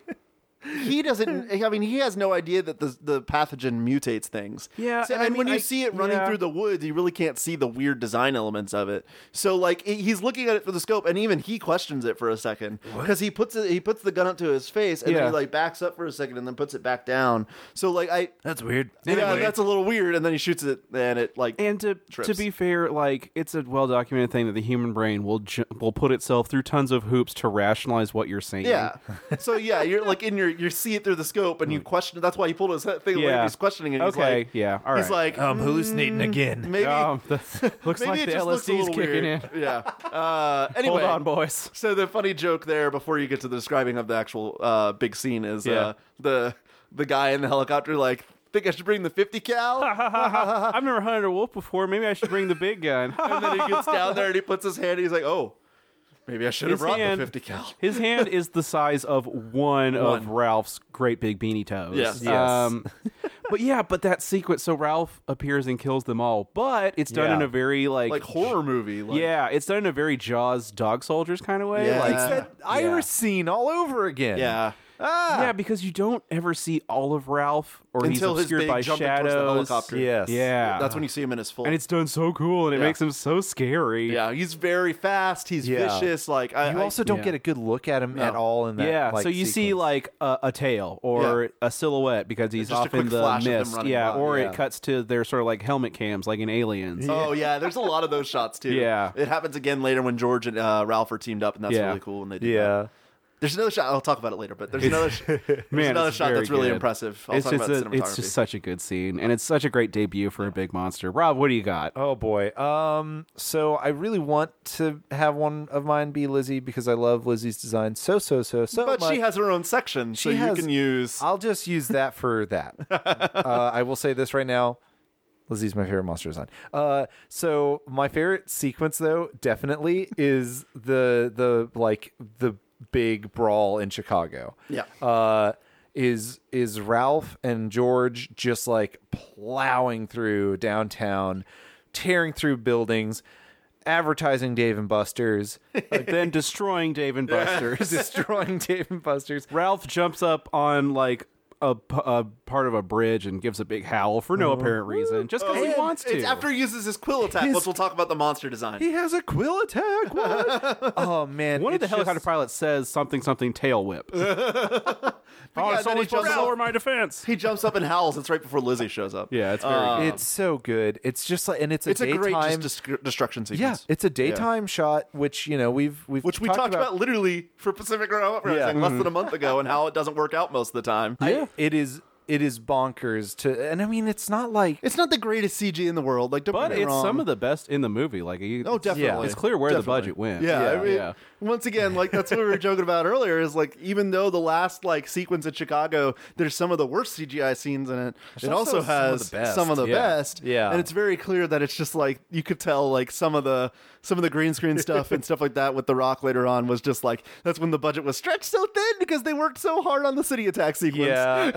he doesn't. I mean, he has no idea that the the pathogen mutates things. Yeah, So, and and, I when mean, you I- see it running yeah. through the woods, you really can't see the weird design elements of it. So, like, it- he's looking at it for the scope, and even he questions it for a second because he puts it. He puts the gun up to his face, and Yeah. then he like backs up for a second, and then puts it back down. So, like, I That's weird. yeah, that's a little weird. And then he shoots it, and it like And to trips. to be fair, like it's a well documented thing that the human brain will ju- will put itself through tons of hoops to rationalize what you're saying. Yeah. So yeah, you're like in your you see it through the scope and you question. That's why he pulled his thing away. Yeah. He's questioning it. He's Okay, like, yeah, all He's right. like, I'm hallucinating again. maybe. Um, the, looks maybe like it the just L S looks a D's little kicking weird. in. Yeah. Uh, anyway, Hold on, boys. So the funny joke there before you get to the describing of the actual uh, big scene is Yeah. uh, the the guy in the helicopter like, think I should bring the fifty cal? I've never hunted a wolf before. Maybe I should bring the big gun. And then he gets down there and he puts his hand. And he's like, oh, maybe I should have His brought hand- the fifty cal. His hand is the size of one, of Ralph's great big beanie toes. Yes. Yes. Um, but yeah, but that sequence, so Ralph appears and kills them all, but it's done Yeah. in a very like, Like horror movie. Like, yeah, it's done in a very Jaws dog soldiers kind of way. Yeah. Like, It's That iris scene all over again. Yeah. Ah. yeah, because you don't ever see all of Ralph, or Until he's his obscured big by jumping towards the shadows. helicopter. Yes. Yeah, That's when you see him in his full. and it's done so cool, and it Yeah. makes him so scary. Yeah, he's very fast. He's Yeah. vicious. Like I, You I- also don't yeah. get a good look at him at No. all in that. Yeah, like, so you see sequence. like a, a tail or Yeah. a silhouette because he's Just a off in quick the flash of him mist. running Yeah, by, or yeah. it cuts to their sort of like helmet cams, like in Aliens. Oh yeah, there's a lot of those shots too. Yeah. it happens again later when George and uh, Ralph are teamed up, and that's Yeah. really cool when they do Yeah. that. There's another shot. I'll talk about it later, but there's another. sh- there's Man, another it's shot very that's really good. impressive. I'll It's talk just about a, the cinematography. it's just such a good scene, and it's such a great debut for a big monster. Rob, what do you got? Oh boy. Um. So I really want to have one of mine be Lizzie because I love Lizzie's design so so so so but much. she has her own section, so She you has- can use. I'll just use that for that. uh, I will say this right now. Lizzie's my favorite monster design. Uh, so my favorite sequence, though, definitely is the the like the big brawl in Chicago. Yeah. Uh, is is Ralph and George just like plowing through downtown, tearing through buildings, advertising Dave and Buster's, Then destroying Dave and Buster's. destroying Dave and Buster's. Ralph jumps up on like a, p- a part of a bridge and gives a big howl for no apparent reason, just because he And wants to. It's after he uses his quill attack, His- which we'll talk about the monster design. He has a quill attack. What? Oh man! One of the it's helicopter just- pilots says something something tail whip. oh, yeah, it's then only he supposed to jumps lower out. my defense. He jumps up and howls. It's right before Lizzie shows up. Yeah, it's very Uh, good. It's so good. It's just like, and it's a It's a daytime. great just dest- destruction yeah, sequence. it's a daytime shot, which you know we've we've Which we talked, about. literally for Pacific Rim Uprising Yeah. less than a month ago, and how it doesn't work out most of the time. I- it is it is bonkers to, and I mean it's not like It's not the greatest C G in the world. Like, don't But get me it's wrong. some of the best in the movie. Like, you, Oh, definitely. It's clear where Definitely. the budget went. Yeah, yeah. I mean, yeah. once again, like that's what we were joking about earlier. Is like even though the last like sequence in Chicago, there's some of the worst C G I scenes in it. it also also some of has the best. some of the Yeah. best. Yeah. and it's very clear that it's just like you could tell like some of the some of the green screen stuff and stuff like that with The Rock later on was just like that's when the budget was stretched so thin because they worked so hard on the city attack sequence. yeah.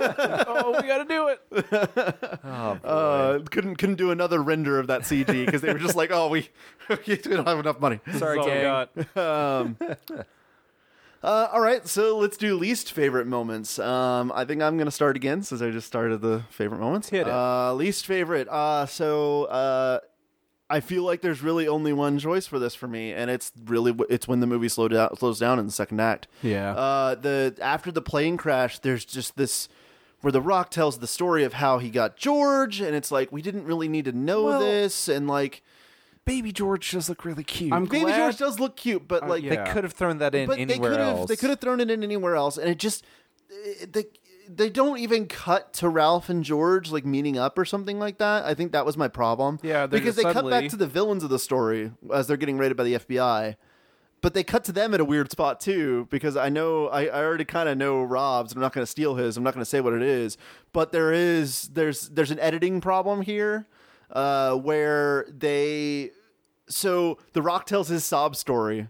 oh, we got to do it. Oh, boy. Uh, couldn't couldn't do another render of that C G because they were just like, oh, we we don't have enough money. Sorry, That's all we gang. got. Uh, all right, so let's do least favorite moments. Um, I think I'm gonna start again since I just started the favorite moments. Hit it. Uh, least favorite. Uh, so uh, I feel like there's really only one choice for this for me, and it's really w- it's when the movie slow down, slows down in the second act. Yeah. Uh, the after the plane crash, there's just this where The Rock tells the story of how he got George, and it's like we didn't really need to know Well- this, and like Baby George does look really cute. I'm Baby glad- George does look cute, but like they yeah. could have thrown that in but they anywhere could have else. they could have thrown it in anywhere else, and it just it- they they don't even cut to Ralph and George like meeting up or something like that. I think that was my problem. Yeah, they're because just they cut suddenly- back to the villains of the story as they're getting raided by the F B I. But they cut to them at a weird spot too, because I know I, I already kind of know Rob's. And I'm not going to steal his. I'm not going to say what it is, but there is there's there's an editing problem here, uh, where they. So The Rock tells his sob story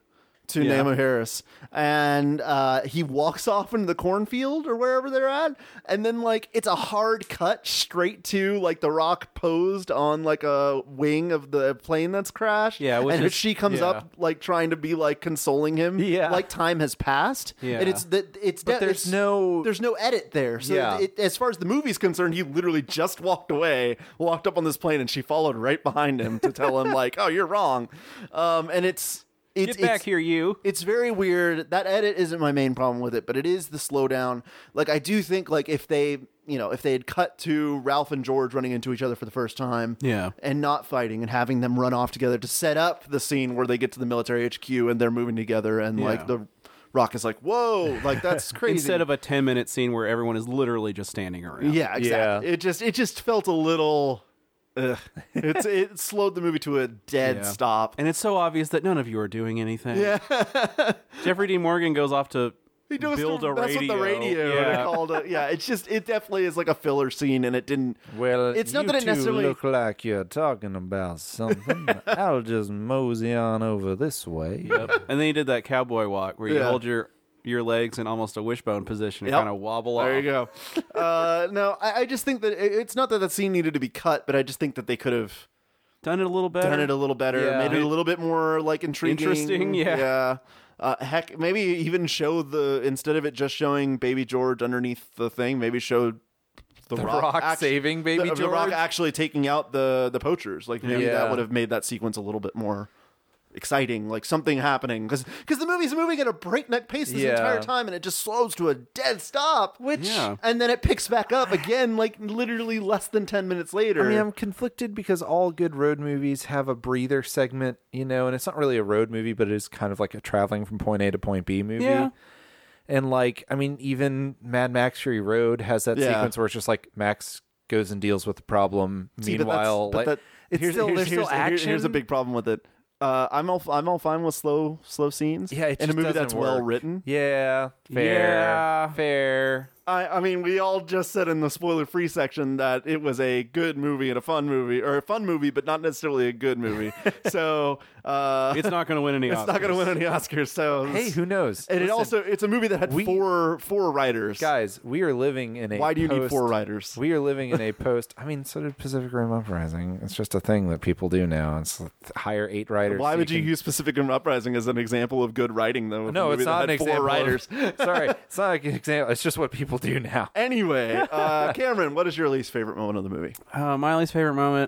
to Yeah. Naomih Harris, and uh, he walks off into the cornfield or wherever they're at, and then like it's a hard cut straight to like The Rock posed on like a wing of the plane that's crashed. Yeah, which and is- she comes yeah. up like trying to be like consoling him. Yeah. like time has passed. Yeah. and it's that it's But de- there's it's- no- there's no edit there. So Yeah. it, as far as the movie's concerned, he literally just walked away, walked up on this plane, and she followed right behind him to tell him like, "Oh, you're wrong," um, and it's. It's, Get back it's, here, you. It's very weird. That edit isn't my main problem with it, but it is the slowdown. Like I do think, like if they, you know, if they had cut to Ralph and George running into each other for the first time, Yeah. and not fighting and having them run off together to set up the scene where they get to the military H Q and they're moving together, and Yeah. like the Rock is like, "Whoa!" Like that's crazy. Instead of a ten minute scene where everyone is literally just standing around. yeah, exactly. Yeah. It just it just felt a little. Ugh. It's it slowed the movie to a dead Yeah. stop. And it's so obvious that none of you are doing anything. Yeah. Jeffrey D. Morgan goes off to He does build to a mess radio. with the radio. Yeah. They called it, yeah, it's just it definitely is like a filler scene, and it didn't. Well, It's not you that it two necessarily- look like you're talking about something. I'll just mosey on over this way. Yep. And then he did that cowboy walk where you Yeah. hold your your legs in almost a wishbone position and Yep. kind of wobble There off. you go. uh, no, I, I just think that it, it's not that that scene needed to be cut, but I just think that they could have Done it a little better. done it a little better, Yeah. made it a little bit more like intriguing, Interesting, yeah. yeah. Uh, heck, maybe even show the instead of it just showing Baby George underneath the thing, maybe show the, The Rock, Rock act- saving Baby the, The Rock George? actually taking out the the poachers. Like maybe Yeah. that would have made that sequence a little bit more exciting, like something happening, because because the movie's moving at a breakneck pace this Yeah. entire time, and it just slows to a dead stop. Which Yeah. and then it picks back up again, like literally less than ten minutes later. I mean, I'm conflicted because all good road movies have a breather segment, you know, and it's not really a road movie, but it is kind of like a traveling from point A to point B movie. Yeah. And like, I mean, even Mad Max Fury Road has that Yeah. sequence where it's just like Max goes and deals with the problem. See, but that's- Meanwhile, but like, that- it's here's, still here's, there's here's, still here- action. Here's a big problem with it. Uh, I'm all I'm all fine with slow slow scenes. Yeah, it in a just movie doesn't that's well work. written. Yeah, fair, Yeah. fair. I, I mean, we all just said in the spoiler-free section that it was a good movie and a fun movie, or a fun movie, but not necessarily a good movie. so uh, It's not going to win any it's Oscars. not going to win any Oscars. So Hey, who knows? And it Listen, also it's a movie that had we- four four writers. guys, we are living in a. Why do you need post- four writers? We are living in a post. I mean, so did Pacific Rim Uprising. It's just a thing that people do now. It's like, hire eight writers. Why so would you can- use Pacific Rim Uprising as an example of good writing, though? of a No, movie it's that not had an four example. of- writers. Sorry, it's not like an example. It's just what people do now. Anyway, uh, Cameron, what is your least favorite moment of the movie? Uh, my least favorite moment.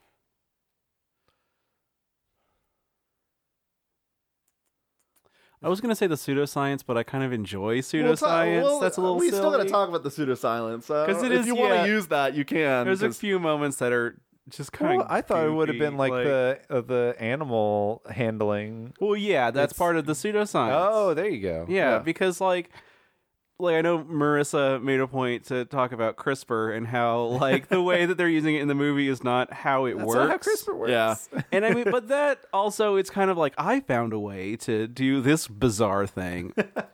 I was going to say the pseudoscience, but I kind of enjoy pseudoscience. We'll talk- well, uh, That's a little We silly. still got to talk about the pseudoscience. Uh, 'Cause it if is- you want yeah. to use that, you can. There's a 'cause- few moments that are just kind Well, of. I thought it would have been like, the uh, the animal handling. Well, yeah, that's It's- part of the pseudoscience. Oh, there you go. yeah, yeah. because like. Like I know Marissa made a point to talk about CRISPR and how like the way that they're using it in the movie is not how it That's works. not how CRISPR works. Yeah. And I mean, but that also, it's kind of like I found a way to do this bizarre thing.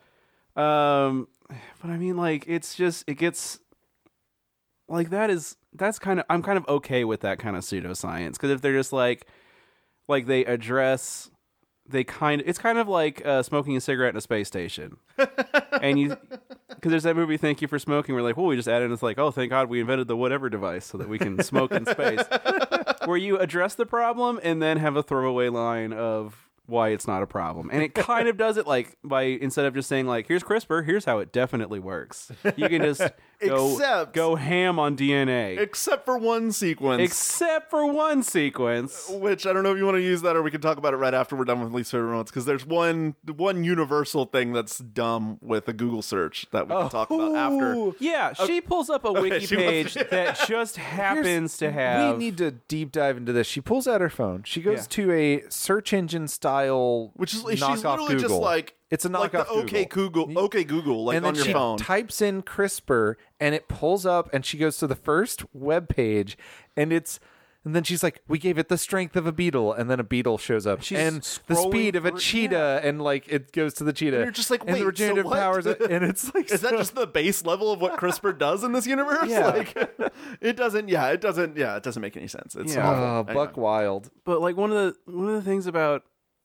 um, but I mean, like, it's just it gets like that is that's kind of I'm kind of okay with that kind of pseudoscience because if they're just like like they address they kind it's kind of like uh, smoking a cigarette in a space station, and you because there's that movie Thank You for Smoking where like well we just added in it's like oh thank God we invented the whatever device so that we can smoke in space, where you address the problem and then have a throwaway line of why it's not a problem, and it kind of does it like by instead of just saying like here's CRISPR, here's how it definitely works. You can just go Except- go ham on D N A, Except for one sequence. except for one sequence. which I don't know if you want to use that or we can talk about it right after we're done with least favorite moments because there's one one universal thing that's dumb with a Google search that we can talk about after. Yeah, she pulls up a wiki she page wants- that just happens to have. We need to deep dive into this. She pulls out her phone. She goes Yeah. to a search engine style, Which is she's knockoff literally just Google. like it's a like knockoff the OK Google. Google, OK Google, like and then on your she phone. types in CRISPR and it pulls up and she goes to the first web page and it's and then she's like, we gave it the strength of a beetle, and then a beetle shows up, She's and the scrolling speed of a through- cheetah, and like it goes to the cheetah. And you're just like, and wait, the regenerative so what? powers, and it's like, Is that so- just the base level of what CRISPR does in this universe? Yeah. Like, it doesn't. Yeah, it doesn't. Yeah, it doesn't make any sense. It's Yeah. awful. oh, Anyway. buck wild? But like one of the one of the things about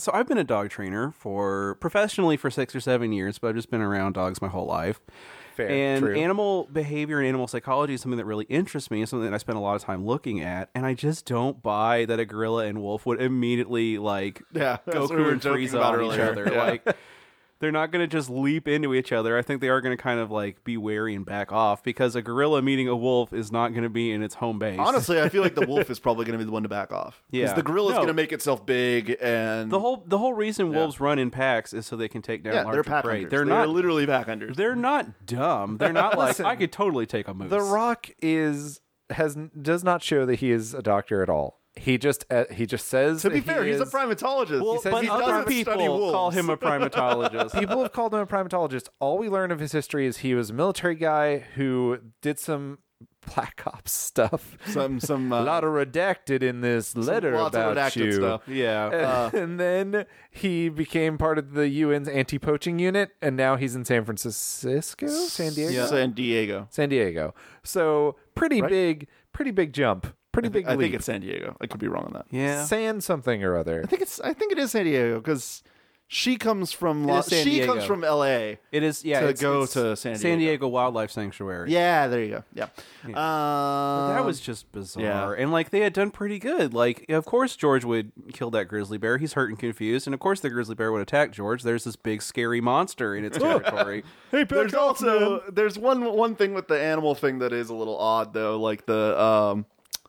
so I've been a dog trainer for professionally for six or seven years, but I've just been around dogs my whole life. Fair, and true. animal behavior and animal psychology is something that really interests me. It's something that I spend a lot of time looking at, and I just don't buy that a gorilla and wolf would immediately like Yeah, that's what we Goku were and joking Frieza about on each earlier. other. Yeah. Like they're not going to just leap into each other. I think they are going to kind of like be wary and back off because a gorilla meeting a wolf is not going to be in its home base. Honestly, I feel like the wolf is probably going to be the one to back off. Yeah. Because the gorilla is No. going to make itself big and the whole the whole reason wolves run in packs is so they can take down yeah, larger they're pack prey. hunters. They're They're not literally pack hunters. They're not dumb. They're not like Listen, I could totally take a moose. The Rock is has does not show that he is a doctor at all. He just uh, he just says To be that fair, he he's a is- primatologist. Well, he says but he other doesn't people study wolves. call him a primatologist. People have called him a primatologist. All we learn of his history is he was a military guy who did some Black Ops stuff. some some a uh, lot of redacted in this letter lots of about redacted you. stuff. Yeah. And then he became part of the U N's anti-poaching unit, and now he's in San Francisco, San Diego, Yeah. San Diego. San Diego. So pretty Right? big, pretty big jump, pretty big I leap. think it's San Diego. I could be wrong on that. Yeah. San something or other. I think it's. I think it is San Diego because she comes from. It Lo- is San she Diego. comes from L A. It is yeah to it's- go it's to San San Diego. Diego Wildlife Sanctuary. Yeah, there you go. Yeah. Yeah. Um, That was just bizarre. yeah. And like they had done pretty good. Like of course George would kill that grizzly bear. He's hurt and confused. And of course the grizzly bear would attack George. There's this big scary monster in its territory. Hey, there's also there's one one thing with the animal thing that is a little odd though, like the um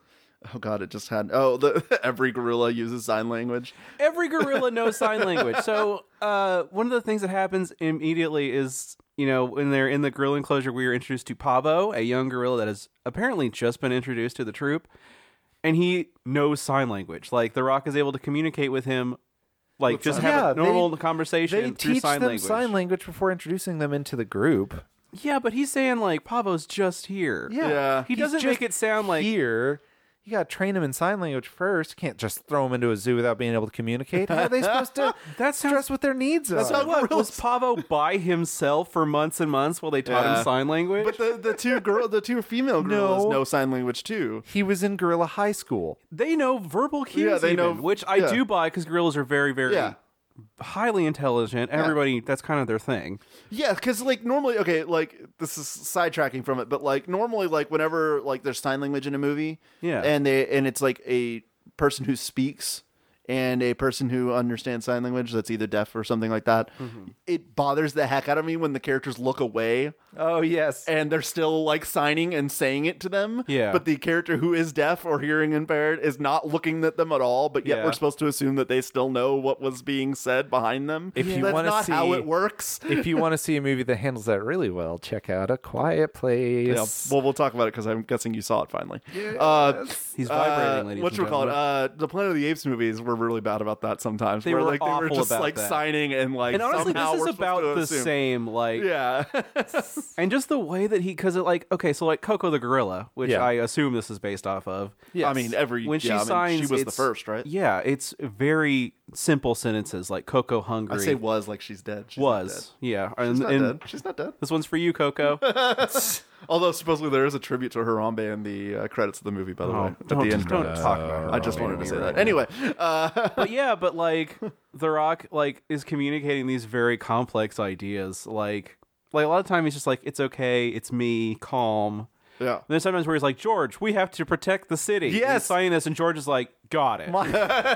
oh god, it just had oh the every gorilla uses sign language. Every gorilla knows sign language. So uh, one of the things that happens immediately is, you know, when they're in the gorilla enclosure, we are introduced to Pavo, a young gorilla that has apparently just been introduced to the troop, and he knows sign language. Like The Rock is able to communicate with him, like just have Yeah, a normal they- conversation They through teach sign them language. sign language before introducing them into the group. Yeah, but he's saying like Pavo's just here. Yeah. He He's doesn't just make it sound like here. You gotta train them in sign language first. You can't just throw them into a zoo without being able to communicate. How are they supposed to That sounds- stress what their needs are? So what, was Pavo by himself for months and months while they taught Yeah. him sign language? But the the two girl the two female gorillas No. know sign language too. He was in Gorilla High School. they know verbal cues, Yeah, they even, know- which I yeah. do buy because gorillas are very, very Yeah. highly intelligent. Everybody, that's kind of their thing. Yeah, because like normally, okay, like this is sidetracking from it, but like normally, like whenever like there's sign language in a movie, Yeah. and they and it's like a person who speaks and a person who understands sign language that's either deaf or something like that, Mm-hmm. it bothers the heck out of me when the characters look away Oh yes. and they're still like signing and saying it to them. Yeah. But the character who is deaf or hearing impaired is not looking at them at all, but yet Yeah. we're supposed to assume that they still know what was being said behind them. If you That's wanna not how see- it works. if you want to see a movie that handles that really well, check out A Quiet Place. Yeah, well, we'll talk about it because I'm guessing you saw it finally. Uh, He's vibrating, uh, ladies what and you call it? gentlemen. Uh, the Planet of the Apes movies were really bad about that sometimes. They where were like they were awful just about like that. signing and like And honestly, somehow this we're is supposed about to the assume. same. Like, Yeah, and just the way that he, because it like, okay, so like Coco the gorilla, which Yeah. I assume this is based off of. I mean every When she yeah, I mean, signs, she was the it's- first, right? Yeah, it's very simple sentences like Coco hungry. I say was like she's dead. She's was yeah, Not dead. and, She's not and dead. She's not dead. this one's for you, Coco. Although supposedly there is a tribute to Harambe in the uh, credits of the movie, by the Oh, way, at don't- the end. just don't credits. talk about I just Harambe wanted to to me say right that. now. Anyway, uh, But yeah, but like The Rock like is communicating these very complex ideas. Like like a lot of time he's just like, it's okay, it's me, calm. yeah. And then sometimes where he's like, George, we have to protect the city. And he's Yes. signing this, and George is like, got it. My,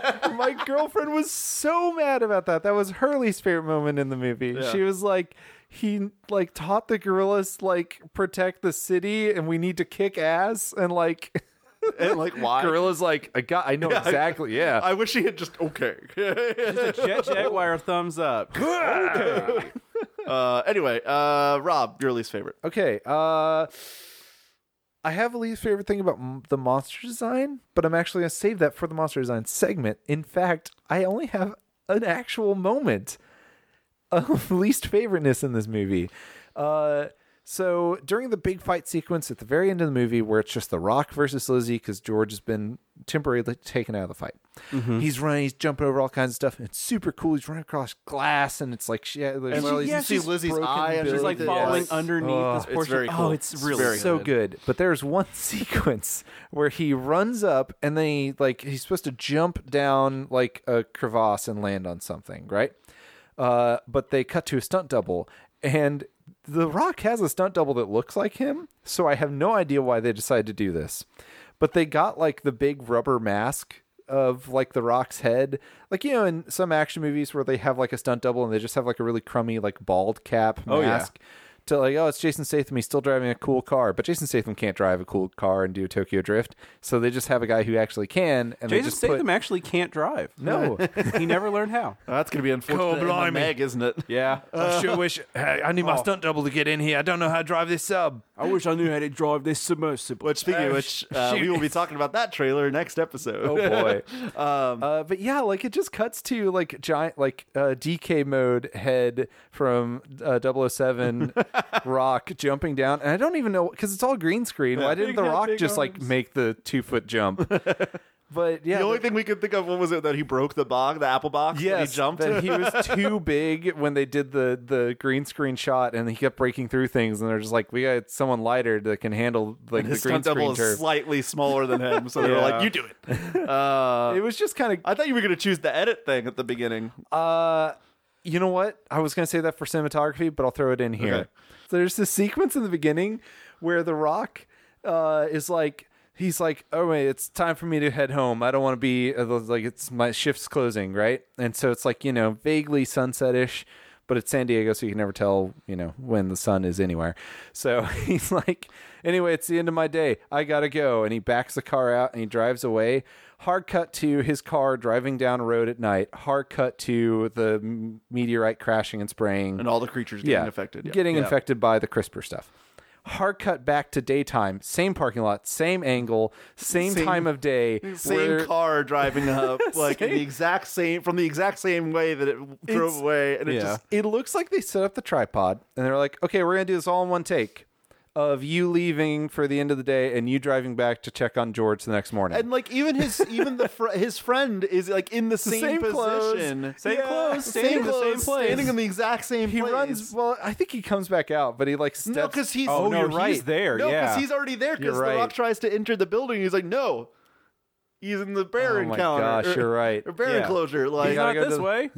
my girlfriend was so mad about that. That was her least favorite moment in the movie. Yeah. She was like, he like taught the gorillas like protect the city, and we need to kick ass. And like, And like why? gorillas like, I got, I know I- exactly. Yeah. I wish he had just okay. Just a Jet Jaguar thumbs up. Okay. uh, anyway, uh, Rob, your least favorite. Okay. Uh, I have a least favorite thing about m- the monster design, but I'm actually going to save that for the monster design segment. In fact, I only have an actual moment of least favoriteness in this movie. Uh, So during the big fight sequence at the very end of the movie, where it's just The Rock versus Lizzie, because George has been temporarily taken out of the fight, Mm-hmm. he's running, he's jumping over all kinds of stuff. And it's super cool. He's running across glass, and it's like, she, there's And all you these yeah, see she's Lizzie's broken eye, and She's she's like Yes. falling Yes. underneath Oh, this it's portion. very Oh, cool. it's It's really very so good. good. But there's one sequence where he runs up, and then he like he's supposed to jump down like a crevasse and land on something, right? Uh, but they cut to a stunt double, and The Rock has a stunt double that looks like him, so I have no idea why they decided to do this. But they got like the big rubber mask of like The Rock's head, like, you know, in some action movies where they have like a stunt double and they just have like a really crummy like bald cap Oh, yeah. mask. To like, oh, it's Jason Statham. He's still driving a cool car, but Jason Statham can't drive a cool car and do Tokyo Drift. So they just have a guy who actually can. And they Jason just Statham put, actually can't drive. no, He never learned how. That's going to be unfortunate. Oh, in the blimey. Meg, isn't it? Yeah. I sure wish I I need my stunt double to get in here. I don't know how to drive this sub. I wish I knew how to drive this submersible. Which, speaking of Uh, which, uh, shoot. we will be talking about that trailer next episode. Oh boy. um, Uh, but yeah, like it just cuts to like giant, like uh, D K mode head from uh, double oh seven Rock jumping down, and I don't even know because it's all green screen. Why didn't Big The head, Rock big just like arms. make the two foot jump? But yeah, the only the- thing we could think of, what was it, that he broke the box, the apple box? that Yes, he jumped. that he was too big when they did the the green screen shot, and he kept breaking through things. And they're just like, we got someone lighter that can handle like And the his green stunt double screen is turf. slightly smaller than him, so they were Yeah. like, "You do it." Uh, It was just kind of I thought you were going to choose the edit thing at the beginning. Uh, you know what? I was gonna say that for cinematography, but I'll throw it in here. Okay. So there's this sequence in the beginning where The Rock uh, is like, he's like, oh wait, it's time for me to head home. I don't want to be uh, like it's my shift's closing, right? And so it's like, you know, vaguely sunset-ish, but it's San Diego, so you can never tell, you know, when the sun is anywhere. So he's like, anyway, it's the end of my day. I gotta go. And he backs the car out and he drives away. Hard cut to his car driving down a road at night. Hard cut to the m- meteorite crashing and spraying. And all the creatures getting yeah, affected. Yeah. Getting Yeah. infected by the CRISPR stuff. Hard cut back to daytime. Same parking lot, same angle, same, Same- time of day. Same where- car driving up, like in Same- the exact same, from the exact same way that it drove It's- away. And it yeah. just, It looks like they set up the tripod and they're like, okay, we're going to do this all in one take of you leaving for the end of the day and you driving back to check on George the next morning. and like even his, even the fr- his friend is like in the same, same clothes, position. Same clothes, standing Same in the same clothes, place. standing in the exact same he place. runs, well, I think he comes back out, but he like steps. No, because he's Oh, no, you're he's right. there. No, yeah. because he's already there. Because You're The right. Rock tries to enter the building. He's like, no, he's in the bear Oh my encounter. gosh, or- you're right. Or bear Yeah. enclosure. Like, He's gotta not go this to- way.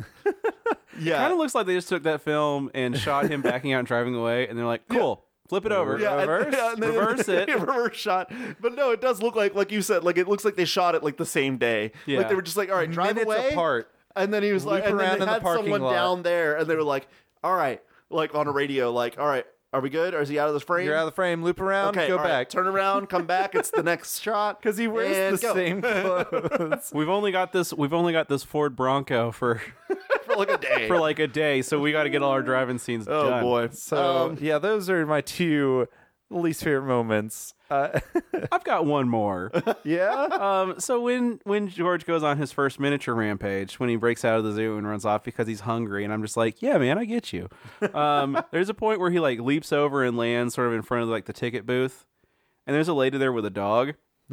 yeah, Kind of looks like they just took that film and shot him backing out and driving away, and they're like, "Cool, flip it over, Yeah, and- reverse, yeah, and then- reverse it." reverse shot. But no, it does look like, like you said, like it looks like they shot it like the same day. Yeah. Like they were just like, all right, drive Minutes away. apart. And then he was like, Loop and then around they in the had parking someone lot. down there, and they were like, all right, like on a radio, like, all right, are we good? Or is he out of the frame? You're out of the frame, loop around, Okay, go all right, back. turn around, come back. It's the next shot Because he wears and the go. same clothes. We've only got this. We've only got this Ford Bronco for for like a day. for like a day, so we got to get all our driving scenes oh done. boy. So Um, yeah, those are my two least favorite moments. Uh, I've got one more. yeah, Um, so when when George goes on his first miniature rampage, when he breaks out of the zoo and runs off because he's hungry, and I'm just like, yeah, man, I get you. Um, there's a point where he like leaps over and lands sort of in front of like the ticket booth, and there's a lady there with a dog.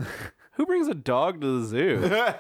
Who brings a dog to the zoo?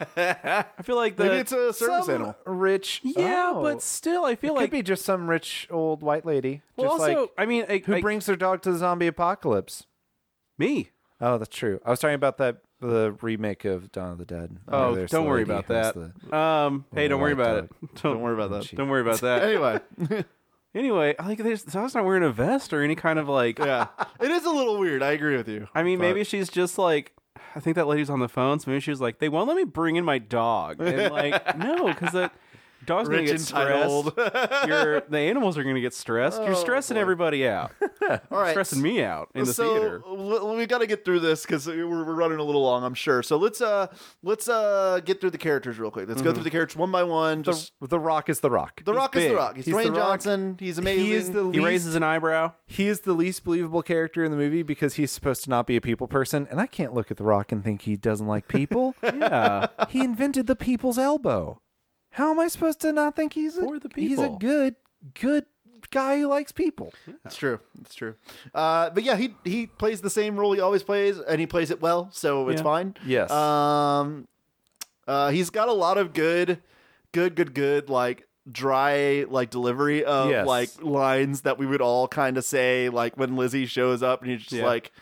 I feel like the, Maybe it's a service some animal. rich. yeah, oh. but still, I feel It like could be just some rich old white lady. well, just also, like I mean, I, who I- brings their dog to the zombie apocalypse. me? Oh, that's true. I was talking about that the remake of Dawn of the Dead. Oh, There's don't the worry lady about who's that. the- Um, hey, don't worry white about dog. it. Don't worry about that. She- Don't worry about that. Anyway, Anyway, like, there's, so I was not wearing a vest or any kind of like. yeah, it is a little weird. I agree with you. I mean, But- maybe she's just like. I think that lady's on the phone, so maybe she was like, "They won't let me bring in my dog," and like, no, because that dog's gonna Rich get entitled. stressed. You're, the animals are gonna get stressed. You're Oh, stressing boy. everybody out. All right, Stressing me out in the so theater. l- we got to get through this because we're, we're running a little long, I'm sure. So let's uh let's uh get through the characters real quick. Let's go through the characters one by one. Just The, the Rock is the Rock. the He's Rock is the big. Rock. He's, He's Dwayne the Rock. Johnson. He's amazing. He is the He least, raises an eyebrow. he is the least believable character in the movie because he's supposed to not be a people person, and I can't look at the Rock and think he doesn't like people. Yeah, He invented the people's elbow. How am I supposed to not think he's a, For the he's a people. good good guy who likes people. It's true. It's true. Uh, but yeah, he he plays the same role he always plays, and he plays it well, so it's Yeah. fine. Yes. Um, uh, he's got a lot of good, good, good, good, like dry, like delivery of Yes. like lines that we would all kind of say, like when Lizzie shows up, and he's just Yeah. like,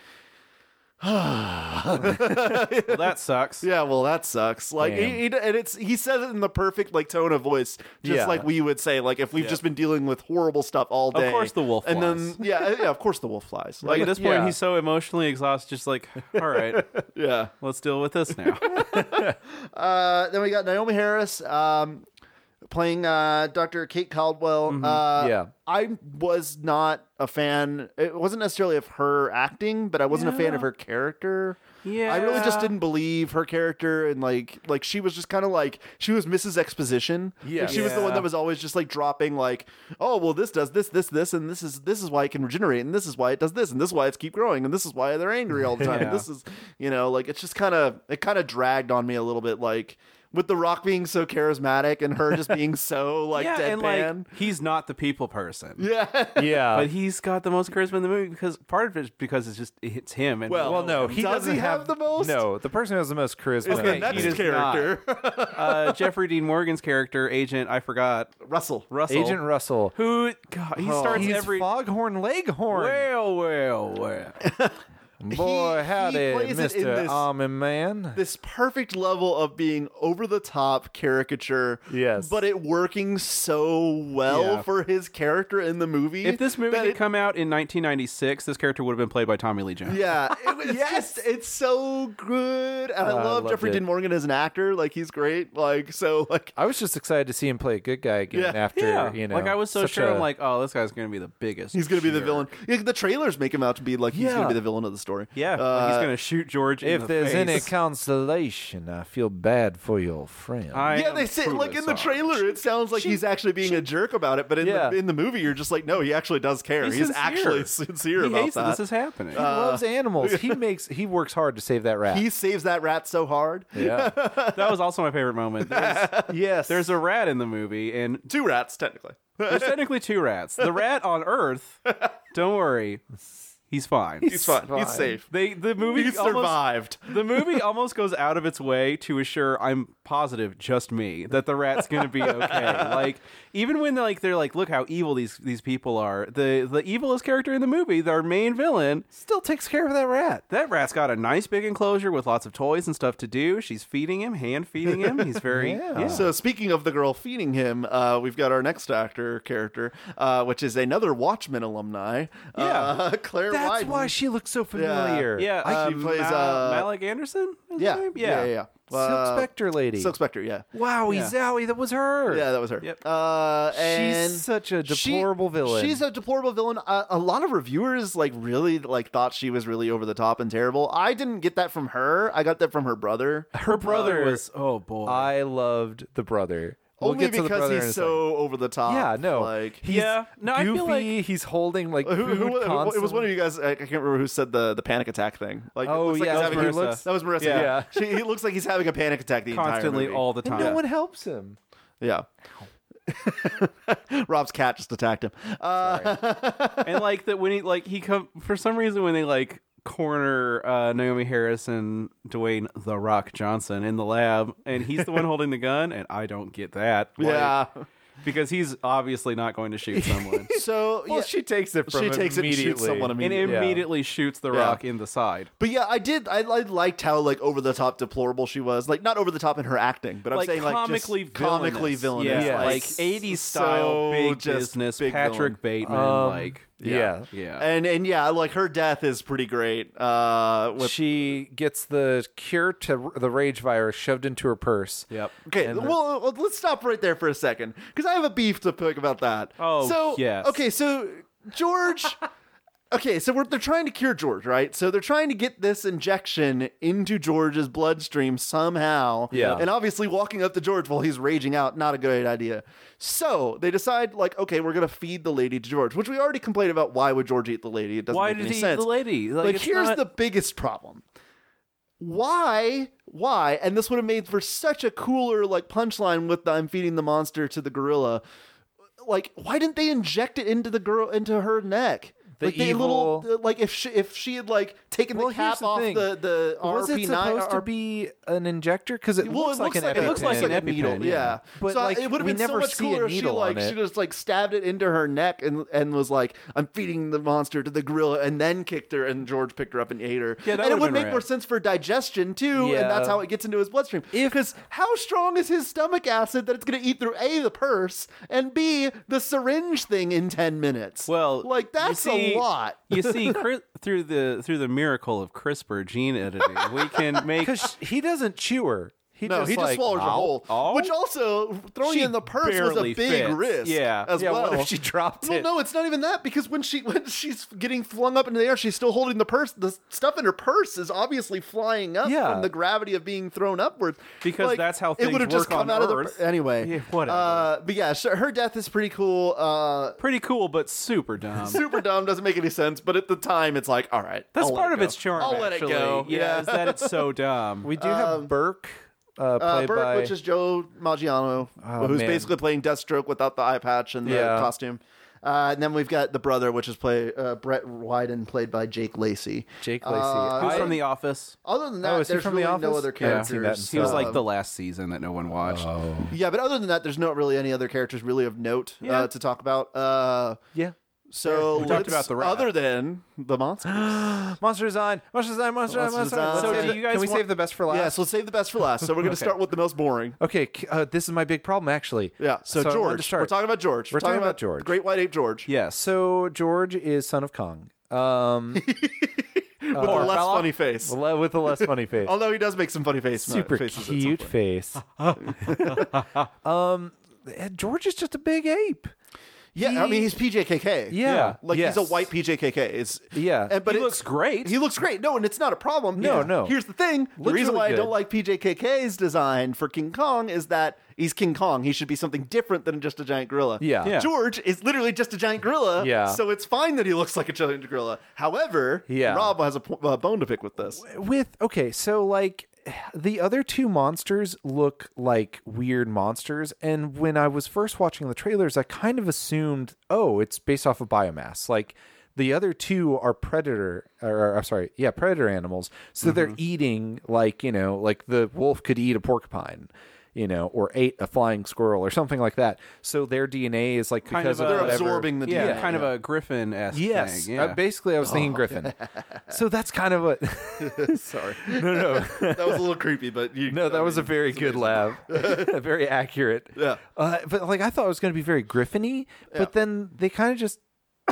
Well, that sucks. yeah, well, that sucks. Like, he, Damn. he, and it's he says it in the perfect like tone of voice, just Yeah. like we would say, like if we've just been dealing with horrible stuff all day. course the wolf and flies. then yeah, yeah, of course the wolf flies. Like Like, at this point, yeah. he's so emotionally exhausted. Just like, all right, yeah. let's deal with this now. Uh, then we got Naomi Harris um, playing uh, Doctor Kate Caldwell. Uh, Yeah. I was not a fan. It wasn't necessarily of her acting, but I wasn't a fan of her character. Yeah. I really just didn't believe her character, and like, like she was just kind of like she was Missus Exposition. Yeah. Like, she was the one Yeah. that was always just like dropping like, oh well, this does this, this, this, and this is this is why it can regenerate, and this is why it does this, and this is why it's keep growing, and this is why they're angry all the time, Yeah. and this is you know like it's just kind of it kind of dragged on me a little bit, like with The Rock being so charismatic and her just being so like yeah, and deadpan. like he's not the people person. yeah. Yeah. But he's got the most charisma in the movie because part of it is because it's just it's him. And Well, well, no, he Does doesn't he have the most? No, the person who has the most charisma. Is the he next does character uh, Jeffrey Dean Morgan's character, Agent, I forgot, Russell? Russell. Agent Russell. who God, he starts He's every Foghorn Leghorn. well, well, well. Boy, he howdy, plays it in Mister this- Army Man. This perfect level of being over the top caricature, Yes. but it working so well Yeah. for his character in the movie. If this movie that had it- come out in nineteen ninety-six, this character would have been played by Tommy Lee Jones. yeah, it, was yes, it's so good, and I Oh, I love loved Jeffrey it. Dean Morgan as an actor. Like he's great. Like so, like I was just excited to see him play a good guy again Yeah. after, Yeah, you know. like I was so such sure. a- I'm like, oh, this guy's gonna be the biggest. he's gonna be the jerk. villain. Yeah, the trailers make him out to be like he's Yeah. gonna be the villain of the story. Yeah, Uh, like he's gonna shoot George. in if the there's any face. consolation, I feel bad for your friend. I yeah, am they say truly like in the sorry. trailer, it sounds like he's actually being a jerk about it, but in Yeah. the in the movie, you're just like, no, he actually does care. He's, He's sincere. actually sincere He about hates that that. this is happening. he loves animals. He makes he works hard to save that rat. He saves that rat so hard. yeah. that was also my favorite moment. There's, yes. there's a rat in the movie, and Two rats, technically. there's technically two rats. The rat on Earth, don't worry, he's fine. He's fine. fine. He's safe. They the movie He almost, survived. the movie almost goes out of its way to assure I'm positive, just me, that the rat's gonna be okay. Like even when they're like they're like, look how evil these these people are. The the evilest character in the movie, our main villain, still takes care of that rat. that rat's got a nice big enclosure with lots of toys and stuff to do. She's feeding him, hand feeding him. He's very Yeah. yeah. So speaking of the girl feeding him, uh, we've got our next actor character, uh, which is another Watchmen alumni. Uh, Claire That's Wyden. why she looks so familiar. Yeah, She um, plays, Ma- uh, Malik Anderson. is Yeah, her name? yeah, yeah, yeah. Silk Uh, Spectre lady. Silk Spectre, yeah. Wow, Yeah. Zowie, that was her. Yeah, that was her. Yep. Uh, and She's such a she- deplorable villain. She's a deplorable villain. Uh, a lot of reviewers like really like thought she was really over the top and terrible. I didn't get that from her. I got that from her brother. Her brother was oh boy. I loved the brother. We'll Only get to the because brother in he's a so over the top. second. Yeah, no. Like he's Yeah, no, I goofy. feel like- He's holding like who, food who, who- it was constantly. one of you guys. I can't remember who said the, the panic attack thing. Like, it Oh, looks like yeah, he's that having, was he Marissa. looks- that was Marissa. Yeah. Yeah, she, he looks like he's having a panic attack the constantly entire movie. all the And time. no one helps him. Yeah. Rob's cat just attacked him. Uh, and like that when he like he come for some reason when they like corner uh, Naomi Harris and Dwayne The Rock Johnson in the lab, and he's the one holding the gun, and I don't get that. Like, yeah. because he's obviously not going to shoot someone. So Well, yeah, she takes it from she him takes it and immediately. shoots someone and immediately. immediately shoots The Yeah. Rock in the side. But yeah, I did. I, I liked how like over the top deplorable she was. Like not over the top in her acting, but I'm Like saying like comically just comically villainous. villainous. Yeah, like, like eighties so style big just business. big Patrick villain. Bateman, Um, like Yeah. yeah. And and yeah, like her death is pretty great. Uh, with, She gets the cure to the rage virus shoved into her purse. Yep. okay, and her- well, well, let's stop right there for a second because I have a beef to pick about that. Oh, so yes. okay, so George. Okay, so we're, they're trying to cure George, right? So they're trying to get this injection into George's bloodstream somehow. Yeah. And obviously walking up to George while he's raging out, not a good idea. So they decide, like, okay, we're going to feed the lady to George, which we already complained about. Why would George eat the lady? It doesn't Why make did any he sense. eat the lady? Like, Like, it's here's not- the biggest problem. Why, why, and this would have made for such a cooler, like, punchline with the I'm feeding the monster to the gorilla. like, why didn't they inject it into the girl into her neck? The like the evil- little, like if she if she had like taken Well, the here's cap the off thing. the the Was R it P nine, supposed to R- be an injector? Because it, well, looks it like looks an like, EpiPen. it looks like a EpiPen, needle, yeah. yeah. But, so like, it would have we been so never much see a cooler if she needle like on she it. just like stabbed it into her neck and and was like, "I'm feeding the monster to the gorilla," and then kicked her, and George picked her up and ate her. Yeah, that and it would've would been make rad. more sense for digestion too, Yeah. and that's how it gets into his bloodstream. Because how strong is his stomach acid that it's going to eat through A, the purse, and B, the syringe thing in ten minutes? Well, like that's you see, a lot. you see, Chris, through the through the miracle of CRISPR gene editing, we can make. Because he doesn't chew her. He No, just he just like, swallows her "Ow, whole. ow." Which also throwing She it in the purse was a barely big fits. risk. Yeah. as Yeah, well. what if she dropped Well, it? no, it's not even that because when she when she's getting flung up into the air, she's still holding the purse. The stuff in her purse is obviously flying up Yeah. from the gravity of being thrown upwards. Because Like, that's how it things would have just work come on out of Earth. the anyway. Yeah, whatever. Uh, but yeah, so her death is pretty cool. Uh, Pretty cool, but super dumb. super dumb, doesn't make any sense. But at the time, it's like, all right, That's I'll let part it of go. its charm. I'll let actually. it go. Yeah, is that it's so dumb. We do have Burke, uh, Uh, played Burt, by which is Joe Maggiano, Oh, who's man. basically playing Deathstroke without the eye patch and the Yeah. costume. Uh, and then we've got the brother, which is play uh, Brett Wyden, played by Jake Lacey. Jake Lacey. Uh, Who's I- from The Office? Other than Oh, that, is he there's from The really no Office? other Yeah, I've characters. seen that in He was Uh, like the last season that no one watched. Yeah, but other than that, there's not really any other characters really of note Yeah. uh, to talk about. Uh, yeah. so We talked let's- about the rat. other than the monsters. Monster Design, Monster Design, Monster Design, Monster Monster Design. Design. So Let's- do you guys Can we want- save the best for last? Yeah, so let's save the best for last. So we're going to Okay. start with the most boring. Okay, c- uh, this is my big problem, actually. Yeah, so, I wanted to George. start. We're talking about George. We're talking about George. Great White Ape George. Yes. So George is son of Kong. Um, With a less fella. funny face. le- with a less funny face. Although he does make some funny face, Super faces at some cute point. face. um, George is just a big ape. Yeah, I mean he's P J K K. Yeah, like yes. he's a white P J K K. It's Yeah. and, but He it's- looks great. He looks great. No, and it's not a problem. No, Yeah. no. Here's the thing: the Looks reason really why I good. don't like P J K K's design for King Kong is that he's King Kong. He should be something different than just a giant gorilla. Yeah. Yeah. George is literally just a giant gorilla. Yeah. So it's fine that he looks like a giant gorilla. However, Yeah. Rob has a po- uh, bone to pick with this. With okay, so like the other two monsters look like weird monsters, and when I was first watching the trailers, I kind of assumed, oh, it's based off of biomass. Like the other two are predator, or I'm sorry, yeah, predator animals. So Mm-hmm. they're eating like you know, like the wolf could eat a porcupine. You know, or ate a flying squirrel or something like that. So their D N A is like Kind because of of, a- They're whatever- absorbing the yeah, D N A. kind of a Griffin-esque Yes, thing. uh, Yeah. basically, I was Oh. thinking Griffin. So that's kind of what. Sorry, no, no, that was a little creepy, but you, no. That I was a mean, very it's good amazing. lab, very accurate. Yeah. uh, but like I thought it was going to be very Griffin-y, but Yeah. then they kind of just.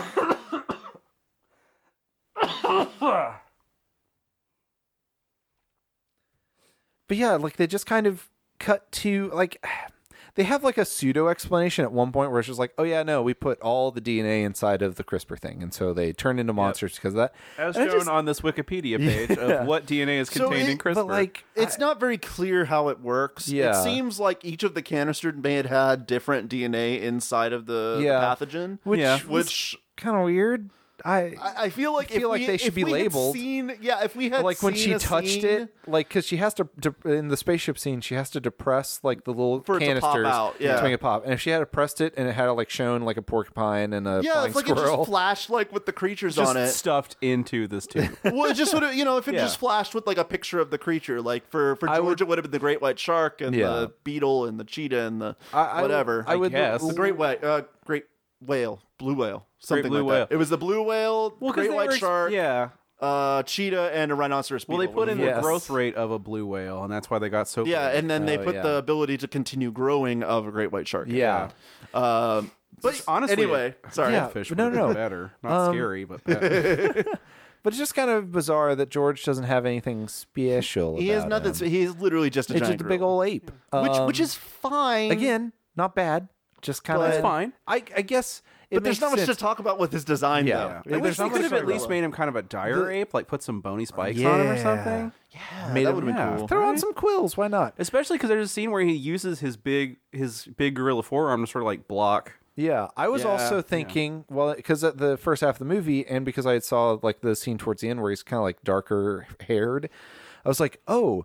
But yeah, like they just kind of cut to like. They have like a pseudo explanation at one point where it's just like, oh yeah, no, we put all the D N A inside of the CRISPR thing, and so they turn into monsters because of that. As And I shown just- on this Wikipedia page Yeah. of what D N A is So contained it- in CRISPR. But like, It's not very clear how it works. Yeah. It seems like each of the canisters may have had different D N A inside of the, the Yeah. pathogen. which Yeah. was Which kind of weird. I, I, I feel like I feel if like we, they should if be we had labeled. Seen, yeah, if we had like when seen she a touched scene- it, like because she has to, to in the spaceship scene, she has to depress like the little For it to pop canisters out, yeah. to make it pop. And if she had pressed it and it had like shown like a porcupine and a Yeah, flying it's like it squirrel, just flashed like with the creatures just on it. stuffed into this tube. Well, it just would have, you know, if it Yeah. just flashed with like a picture of the creature, like for for I George, would- it would have been the great white shark and Yeah. the beetle and the cheetah and the I- I would- whatever. I would guess. the great white, uh, great whale, blue whale, something blue like whale. that. It was the blue whale, Well, 'cause great they white were- shark, Yeah. uh, cheetah, and a rhinoceros. Well, they beetle put in were Yes. the growth rate of a blue whale, and that's why they got so. Yeah, big. and then they Oh, put yeah. the ability to continue growing of a great white shark. in yeah. there. Um, but honestly, anyway, sorry. Yeah. fish. no, would no. be better. Not Um, scary, but better. But it's just kind of bizarre that George doesn't have anything special. He has about nothing. him. He's literally just a It's giant just a big gorilla. old ape, which Um, which is fine. again not bad. Just kind of But- It's fine. I I guess. It but there's makes not much sense. to talk about with his design. Yeah. though. Yeah. I There's wish not they much could have to at talk least about. made him kind of a dire The- ape, like put some bony spikes Yeah. on him or something. Yeah, Made that him- would have been yeah. cool. Throw on some quills. Why not? Especially because there's a scene where he uses his big his big gorilla forearm to sort of like block. Yeah, I was Yeah, also yeah. thinking, well, because at the first half of the movie, and because I had saw like the scene towards the end where he's kind of like darker haired, I was like, oh,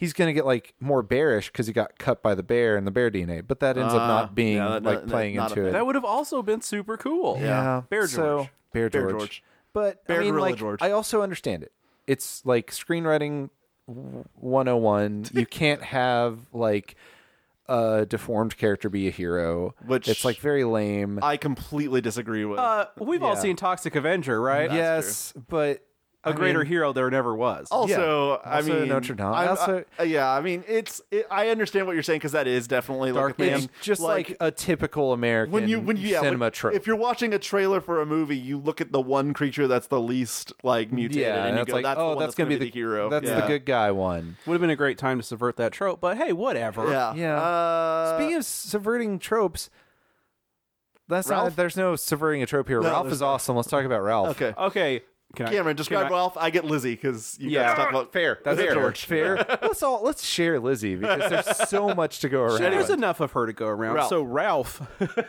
he's going to get like more bearish because he got cut by the bear and the bear D N A, but that ends up Ah, not being yeah, that- like that- playing not a into thing. it. That would have also been super cool. yeah, Bear so, George. Bear George. Bear George. But Bear I mean, Gorilla like, George. I also understand it. It's like screenwriting one oh one. You can't have like a deformed character be a hero, Which- it's like very lame. I completely disagree with. Uh, we've all Yeah. seen Toxic Avenger, right? yes, but A I greater mean, hero there never was. Also, Yeah. I Also mean, Notre Dame. I'm- Also- I- yeah, I mean, it's. It, I understand what you're saying because that is definitely Dark like a Man. thing. it's just like, a typical American when you when you yeah, cinema when- trope. If you're watching a trailer for a movie, you look at the one creature that's the least like mutated, yeah, and you it's go, like, "That's oh, the one that's gonna be the hero. That's yeah. the good guy one. Would have been a great time to subvert that trope, but hey, whatever. Yeah, Yeah. Uh, Speaking of subverting tropes, that's Ralph? not. There's no subverting a trope here. No, Ralph there's is not. awesome. Let's talk about Ralph. okay, Okay. Can I, Cameron, describe can I- Ralph. I get Lizzie because you Yeah. guys talk about Fair. That's fair. George. Fair. let's all let's share Lizzie because there's so much to go around. There's enough of her to go around. Ralph. So Ralph.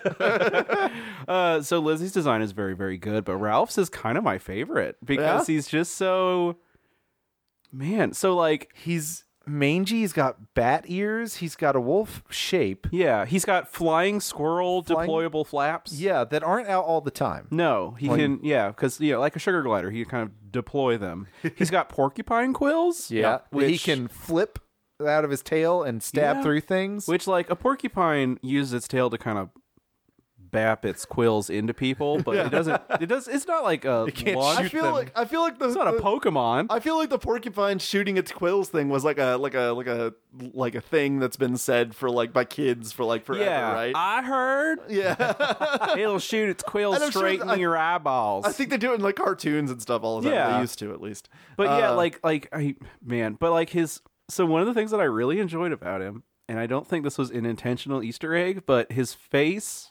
uh, so Lizzie's design is very, very good, but Ralph's is kind of my favorite because Yeah? he's just so man. So like, He's mangy. He's got bat ears. He's got a wolf shape. yeah, he's got flying squirrel Flying- deployable flaps. Yeah, that aren't out all the time. No, he Like- can. Yeah, because yeah, like a sugar glider, he can kind of deploy them. He's got porcupine quills. Yeah, he which can flip out of his tail and stab Yeah. through things. Which, like, a porcupine uses its tail to kind of bap its quills into people, but it doesn't. It does. It's not like a can't launch. I feel them. like I feel like the, It's not a the- Pokemon. I feel like the porcupine shooting its quills thing was like a like a like a like a thing that's been said for like by kids for like forever, yeah, right? I heard yeah, it'll shoot its quills And I'm sure straight in I- your eyeballs. I think they do it in like cartoons and stuff all the time. Yeah. They used to at least. But yeah, Uh, like like I man, but like his so one of the things that I really enjoyed about him, and I don't think this was an intentional Easter egg, but his face,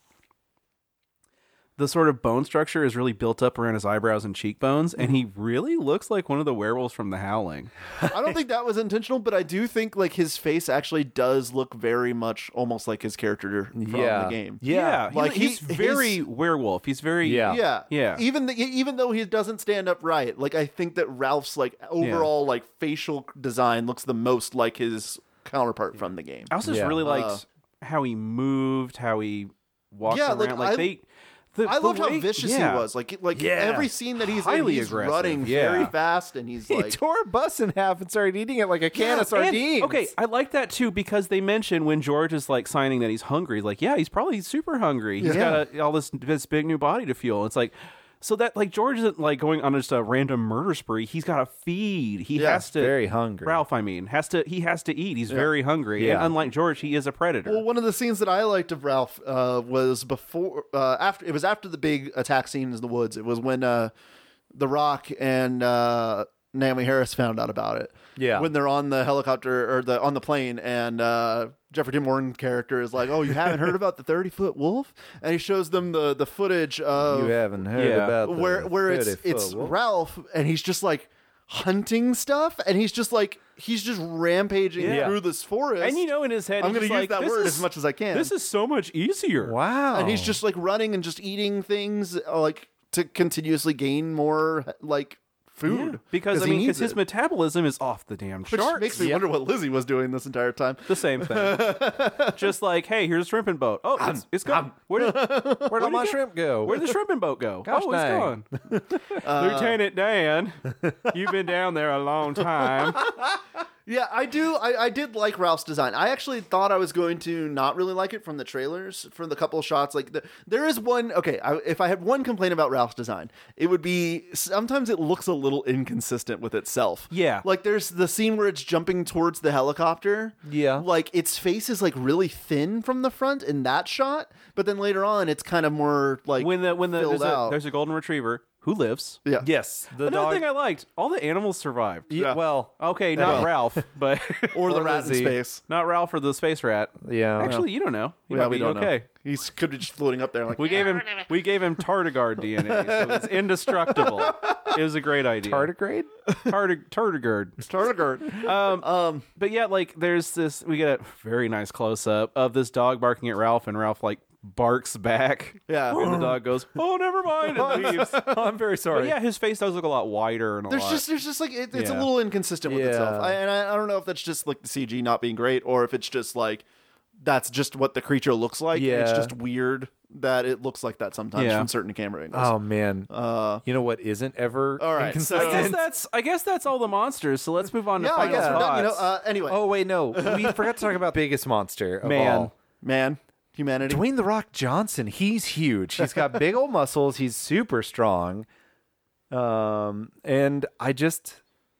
the sort of bone structure is really built up around his eyebrows and cheekbones, and he really looks like one of the werewolves from The Howling. I don't think that was intentional, but I do think like his face actually does look very much almost like his character from yeah, the game. Yeah, he- like, he's he- very his- werewolf. He's very Yeah. Yeah, Yeah. Even the, even though he doesn't stand up right, like I think that Ralph's like overall like facial design looks the most like his counterpart from the game. I also just Yeah. really liked Uh, how he moved, how he walked Yeah, around. like, Like, I- they, the, I the loved way- how vicious yeah. he was. Like, like Yeah. every scene that he's in, Highly he's aggressive, running yeah. very fast, and he's he like, tore a bus in half and started eating it like a can Yeah, of and- sardines. And, okay, I like that too because they mention when George is like signing that he's hungry. He's like, yeah, he's probably super hungry. He's Yeah. got a, all this this big new body to fuel. It's like, so that like George isn't like going on just a random murder spree. He's got to feed. He Yeah, has to. very hungry. Ralph, I mean, has to. He has to eat. He's very hungry. Yeah. And unlike George, he is a predator. Well, one of the scenes that I liked of Ralph uh, was before, uh, after it was after the big attack scene in the woods. It was when uh, The Rock and uh, Naomi Harris found out about it. Yeah. when they're on the helicopter or the on the plane, and uh, Jeffrey Dean Morgan character is like, "Oh, you haven't heard about the thirty foot wolf?" And he shows them the the footage of You haven't heard Yeah. about the where where it's thirty-foot it's wolf? Ralph, and he's just like hunting stuff, and he's just like he's just rampaging Yeah. through this forest. and you know, in his head, I'm going going to to use that this word is, as much as I can. This is so much easier. Wow, and he's just like running and just eating things uh, like to continuously gain more like food Yeah, because I he mean, because needs his it. metabolism is off the damn Which charts. makes me wonder what Lizzie was doing this entire time. The same thing. Just like, hey, here's a shrimping boat. Oh, it's, it's gone. Where did, where'd all did my it go? shrimp go? Where'd the shrimping boat go? Gosh oh, dang. it's gone. Lieutenant Dan, you've been down there a long time. Yeah, I do. I, I did like Ralph's design. I actually thought I was going to not really like it from the trailers, from the couple of shots. Like, the, there is one. Okay, I, if I had one complaint about Ralph's design, it would be sometimes it looks a little inconsistent with itself. Yeah. like there's the scene where it's jumping towards the helicopter. Yeah. like its face is like really thin from the front in that shot, but then later on it's kind of more like When the when the filled there's a, out. there's a golden retriever who lives. yeah, Yes, the Another dog. thing I liked, all the animals survived. yeah, well, Okay, not Yeah. Ralph, but or the Or rat in Lizzie. space. not Ralph or the space rat. yeah. Actually, you don't know. He Yeah, might we be don't okay. know. He could be just floating up there like We gave him we gave him tardigrade D N A, so it's indestructible. It was a great idea. tardigrade. Tardig- tardigrade. Tardigrade. Um, Um, but yeah, like there's this. We get a very nice close up of this dog barking at Ralph, and Ralph like barks back. Yeah. And the dog goes, "Oh, never mind," and leaves. I'm very sorry. But yeah, his face does look a lot wider and a There's lot. just there's just like it, it's a Yeah. little inconsistent with Yeah. itself, I, and I, I don't know if that's just like the C G not being great, or if it's just like that's just what the creature looks like. and it's Yeah. just weird that it looks like that sometimes Yeah. from certain camera angles. Oh man. Uh, You know what isn't ever All right, so- I inconsistent? guess that's I guess that's all the monsters. So let's move on to yeah, I final guess we're done. You know. thoughts. Uh, anyway, Oh wait, no. We forgot to talk about biggest monster of Man. all. man, humanity. Dwayne the Rock Johnson. He's huge. He's got big old muscles. He's super strong. Um, and I just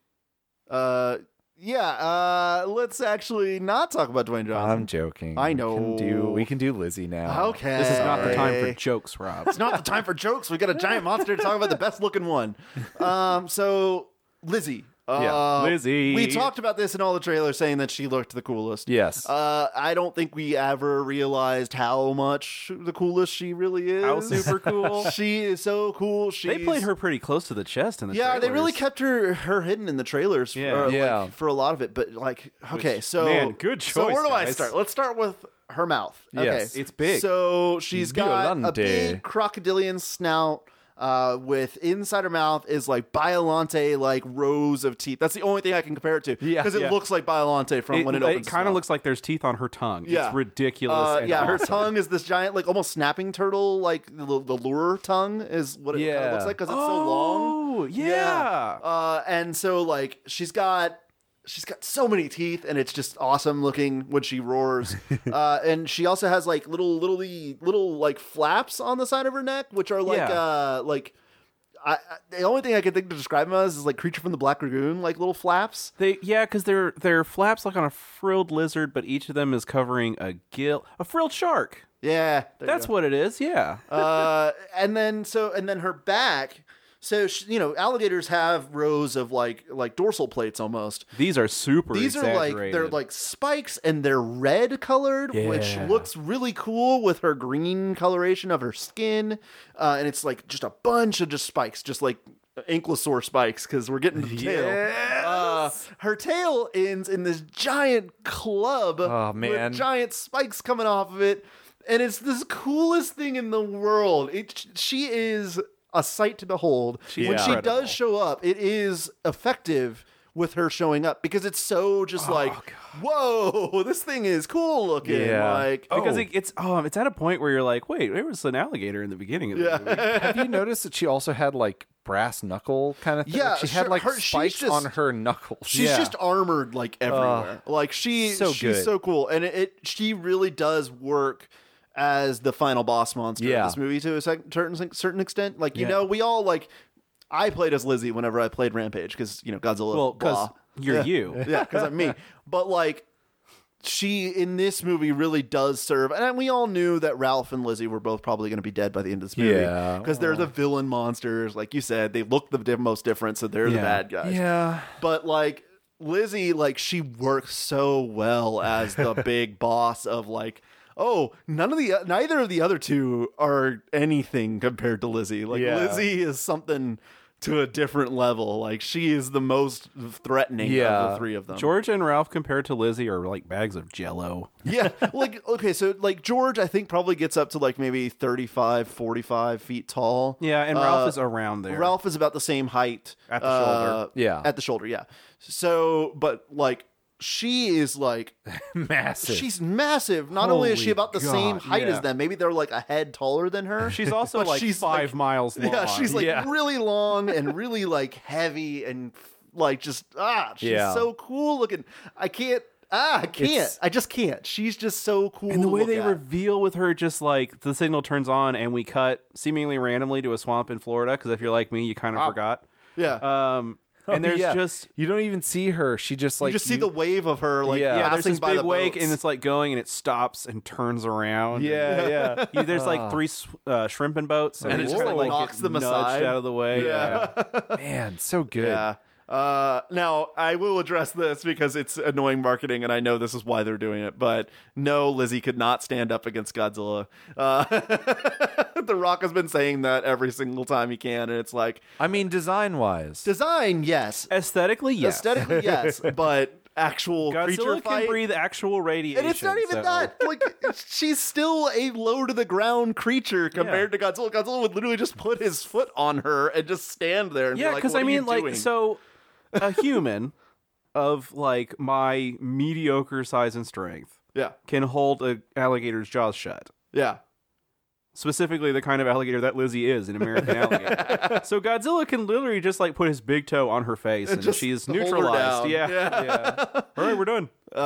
Uh, yeah. Uh, let's actually not talk about Dwayne Johnson. I'm joking. I We know. can do we can do Lizzie now. Okay. This is not the time for jokes, Rob. It's not the time for jokes. We got a giant monster to talk about the best looking one. Um, so Lizzie. Yeah, Uh, Lizzie. We talked about this in all the trailers, saying that she looked the coolest. Yes. Uh, I don't think we ever realized how much the coolest she really is. How super cool. She is so cool. She's, They played her pretty close to the chest in the Yeah, they really trailers. kept her her hidden in the trailers. Yeah. uh, like, Yeah. for a lot of it. But like, okay, so man, good So choice, where do I guys. start? Let's start with her mouth. Okay, Yes. It's big. So she's got a Violante. big crocodilian snout. Uh, with inside her mouth is like Biollante, like rows of teeth. That's the only thing I can compare it to. Yeah. because it Yeah. looks like Biollante from It, when it it opens. kind of looks like there's teeth on her tongue. Yeah. It's ridiculous. Uh, and yeah, her awesome. tongue is this giant, like almost snapping turtle, like the, the lure tongue is what it kind of Yeah. looks like because it's so long. Oh, yeah. Uh, and so like she's got she's got so many teeth, and it's just awesome looking when she roars. uh, and she also has like little little little like flaps on the side of her neck, which are like Yeah. uh like. I, I, the only thing I can think to describe them as is like Creature from the Black Lagoon, like little flaps. They yeah, because they're they're flaps like on a frilled lizard, but each of them is covering a gill, a frilled shark. Yeah, there you That's go. what it is. Yeah. uh, and then so and then her back. So she, you know, alligators have rows of like like dorsal plates almost. These are super. These are like exaggerated. they're like spikes, and they're red colored, which Yeah. looks really cool with her green coloration of her skin. Uh, and it's like just a bunch of just spikes, just like ankylosaur spikes, because we're getting to the tail. Uh, her tail ends in this giant club Oh, man. with giant spikes coming off of it, and it's this coolest thing in the world. It she is a sight to behold. She's when she incredible. does show up, it is effective with her showing up because it's so just like, whoa, this thing is cool looking. Yeah. Like, because oh. it, it's oh, it's at a point where you're like, wait, there was an alligator in the beginning of the movie. Have you noticed that she also had like brass knuckle kind of thing? Yeah, she had sure. like Her- she's spikes just- on her knuckles. She's Yeah. just armored like everywhere. like she, so she's good. so cool, and it, it she really does work as the final boss monster Yeah. of this movie to a sec- certain certain extent. Like you Yeah. know, we all like. I played as Lizzie whenever I played Rampage because you know Godzilla. Well, because blah. you're Yeah. you. Yeah, because I'm me. But like, she in this movie really does serve, and we all knew that Ralph and Lizzie were both probably going to be dead by the end of this movie. Yeah. because they're the villain monsters, like you said. They look the di- most different, so they're the Yeah. bad guys. Yeah. But like Lizzie, like she works so well as the big boss of like. Oh, none of the neither of the other two are anything compared to Lizzie. Like Yeah. Lizzie is something to a different level. Like she is the most threatening of Yeah. the three of them. George and Ralph compared to Lizzie are like bags of Jello. Yeah, like okay, so like George I think probably gets up to like maybe thirty-five, forty-five feet tall. Yeah, and Uh, Ralph is around there. Ralph is about the same height At the uh, shoulder. Yeah. at the shoulder. Yeah. So, but like she is like Massive. she's massive. Not only is she Holy about the same God, height yeah. as them, maybe they're like a head taller than her. She's also But like she's, five like- miles long. Yeah, she's like Yeah. really long and really like heavy and like just ah, she's Yeah. so cool looking. I can't ah, I can't. It's- I just can't. She's just so cool. And the to way look they at. reveal with her, just like the signal turns on and we cut seemingly randomly to a swamp in Florida. Because if you're like me, you kind of forgot. yeah. Um, and there's yeah. just you don't even see her. She just like you just see the wave of her like Yeah. yeah, there's passing this by big the wake boats. and it's like going and it stops and turns around. Yeah, yeah. You- there's like three s- uh, shrimping boats And it just, kinda, like, like knocks get them nudged aside. out of the way. Yeah. Man, so good. Yeah. Uh, now I will address this because it's annoying marketing, and I know this is why they're doing it. But no, Lizzie could not stand up against Godzilla. Uh, The Rock has been saying that every single time he can, and it's like I mean, design wise. design, yes, Aesthetically, yes. aesthetically, yes, but actual creature Godzilla fight. can breathe actual radiation. And it's not even so- that. Like, it's, she's still a low to the ground creature compared to Godzilla. Godzilla would literally just put his foot on her and just stand there. And Yeah, be like, because what I are mean, you like, doing? so a human of like my mediocre size and strength yeah, can hold an alligator's jaws shut. yeah. Specifically, the kind of alligator that Lizzie is, an American alligator. So Godzilla can literally just like put his big toe on her face, and, just she's hold her neutralized. down. Yeah. Yeah. All right, we're done.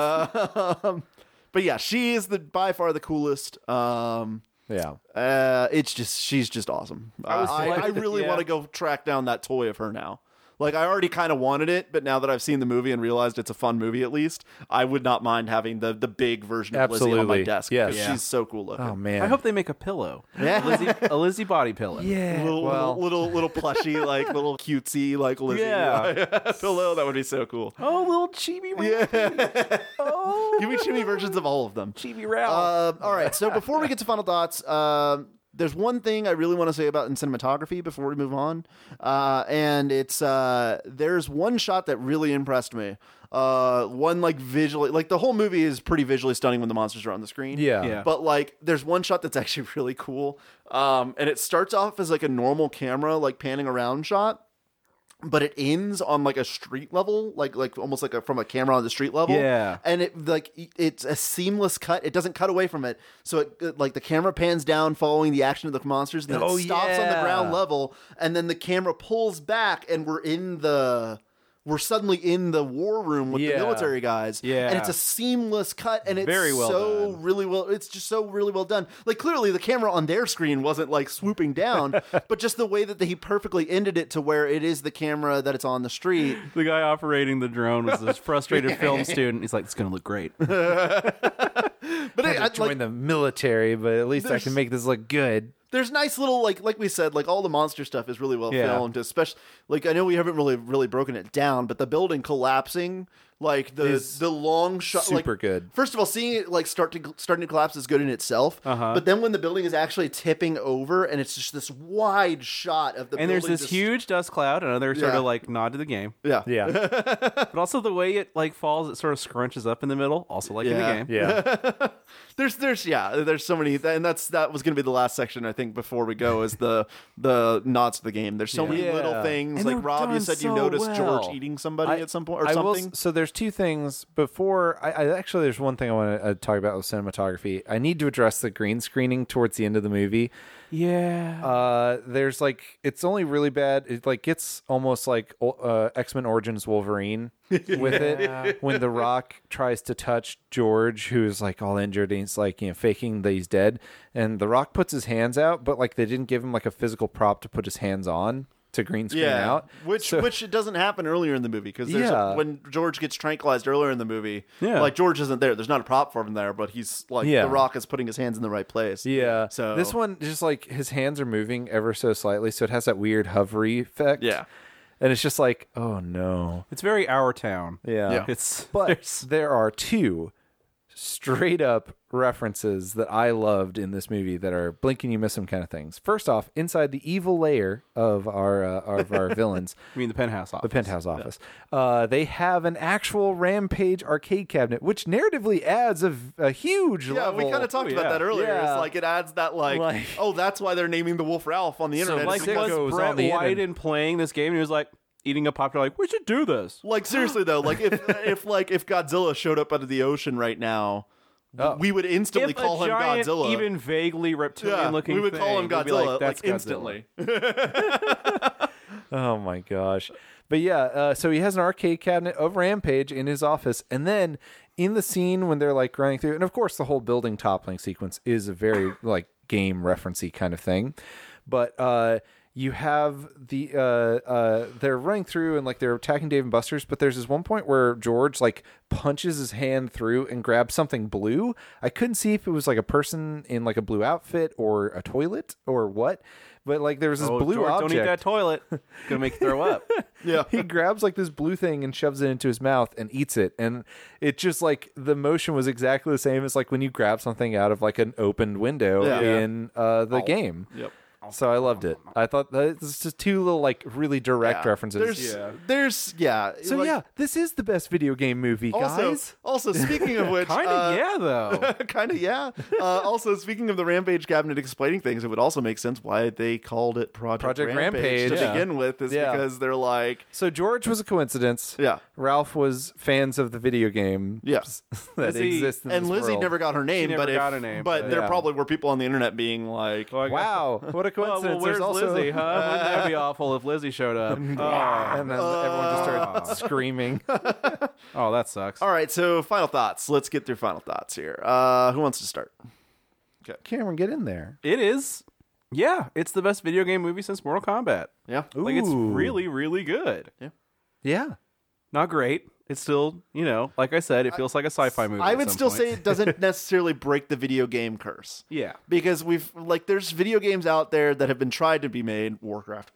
Um, but yeah, she is the by far the coolest. Um, Yeah. uh, it's just she's just awesome. I, was I, like- I really yeah. want to go track down that toy of her now. Like, I already kind of wanted it, but now that I've seen the movie and realized it's a fun movie, at least, I would not mind having the the big version of Lizzie on my Absolutely. desk. Yes. because Yeah. she's so cool looking. Oh man. I hope they make a pillow. Yeah. A Lizzie, a Lizzie body pillow. Yeah. Little, well, little, little, little plushy, like little cutesy, like Lizzie Yeah. pillow. That would be so cool. Oh, little chibi. Yeah. Oh, Give me chimmy versions of all of them. chibi Ralph. Um, all right. So before we get to final thoughts, um, there's one thing I really want to say about in cinematography before we move on, uh, and it's uh, there's one shot that really impressed me. Uh, one like visually, like the whole movie is pretty visually stunning when the monsters are on the screen. Yeah. Yeah. But like, there's one shot that's actually really cool, um, and it starts off as like a normal camera, like panning around shot. But it ends on like a street level, like like almost like a, from a camera on the street level. Yeah. and it like it's a seamless cut. It doesn't cut away from it, so it, it like the camera pans down following the action of the monsters, and then Oh, it stops on the yeah. ground level, and then the camera pulls back, and we're in the. We're suddenly in the war room with Yeah. the military guys. Yeah. And it's a seamless cut, and it's Very well so done. really well. It's just so really well done. Like, clearly the camera on their screen wasn't like swooping down, but just the way that he perfectly ended it to where it is the camera that it's on the street. The guy operating the drone was this frustrated film student. He's like, "It's gonna look great." But I it, had to I- join like, the military, but at least I There's- can make this look good. there's nice little like like we said, like all the monster stuff is really well Yeah. filmed. Especially like I know we haven't really really broken it down, but the building collapsing, like the Is the long shot, super like, good. First of all, seeing it like start to starting to collapse is good in itself. Uh-huh. But then when the building is actually tipping over, and it's just this wide shot of the And there's building this just- huge dust cloud, another sort Yeah. of like nod to the game. yeah Yeah. But also the way it like falls, it sort of scrunches up in the middle, also like Yeah. in the game. Yeah. There's, there's, yeah, there's so many, and that's that was going to be the last section I think before we go is the the nods to the game. There's so many Yeah. little things. And like they're Rob, you done said you so noticed well. George eating somebody I- at some point or I will something. s- so there's two things before. I, I actually there's one thing I want to uh, talk about with cinematography. I need to address the green screening towards the end of the movie. Yeah. Uh, there's like it's only really bad. It like gets almost like uh, X-Men Origins Wolverine with it when The Rock tries to touch George, who's like all injured, and he's like you know faking that he's dead, and The Rock puts his hands out, but like they didn't give him like a physical prop to put his hands on to green screen yeah, out, which So- which it doesn't happen earlier in the movie because Yeah. when George gets tranquilized earlier in the movie, Yeah. like George isn't there. There's not a prop for him there, but he's like Yeah. the Rock is putting his hands in the right place. Yeah. So this one just like his hands are moving ever so slightly, so it has that weird hovery effect. Yeah. And it's just like, oh no. It's very Our Town. Yeah. Yeah. It's But there's- there are two straight up references that I loved in this movie that are blink and you miss them kind of things. First off, inside the evil lair of our uh, of our villains, I mean the penthouse office. the penthouse office, uh, they have an actual Rampage arcade cabinet, which narratively adds a, a huge Yeah, level. we kind of talked Oh, about yeah. that earlier. Yeah. It's like it adds that like, Like- oh, that's why they're naming the Wolf Ralph on the So, internet. Like It's Sick was goes Brett on the White internet. in playing this game? And he was like eating a pop. They're like, we should do this. Like seriously though, like if if like if Godzilla showed up out of the ocean right now, Oh. we would instantly If call a him giant, Godzilla. even vaguely yeah, reptilian-looking we would call thing, him we'd be Godzilla like, That's like Godzilla. instantly. Oh my gosh. But yeah, uh, so he has an arcade cabinet of Rampage in his office. And then in the scene when they're like running through, and of course the whole building toppling sequence is a very like game referencey kind of thing. But uh, you have the, uh, uh, they're running through and like they're attacking Dave and Buster's. But there's this one point where George like punches his hand through and grabs something blue. I couldn't see if it was like a person in like a blue outfit or a toilet or what. But like there was this Oh, blue George, object. don't eat that toilet. Gonna make you throw up. Yeah. He grabs like this blue thing and shoves it into his mouth and eats it. And it just like the motion was exactly the same as like when you grab something out of like an opened window Yeah. in uh, the game. Yep. So I loved it. I thought that it's just two little like really direct Yeah. references. There's, Yeah. there's, yeah. So like- yeah, this is the best video game movie, Also, guys. also speaking of which, Kind of, uh, yeah, though. kind of, yeah. Uh, also, speaking of the Rampage cabinet explaining things, it would also make sense why they called it Project, Project Rampage, Rampage. to Yeah. begin with, is Yeah. because they're like, So George was a coincidence. yeah. Ralph was fans of the video game. Yeah. that Was he- exists in And this Lizzie world. never got her name, never but if, got a name, but but- there Yeah. probably were people on the internet being like, Well, I guess- Wow, what a Well, coincidence! well, where's There's also Lizzie, huh? Wouldn't that be awful if Lizzie showed up? Oh, and then everyone just started screaming. oh, that sucks. all right, so final thoughts. Let's get through final thoughts here. Uh, who wants to start? Cameron, get in there. It is. Yeah, it's the best video game movie since Mortal Kombat. Yeah. Like, it's Ooh. really, really good. Yeah. Not great. It's still, you know, like I said, it feels like a sci-fi movie. I at would some still point. say it doesn't necessarily break the video game curse. Yeah. Because we've like there's video games out there that have been tried to be made, Warcraft,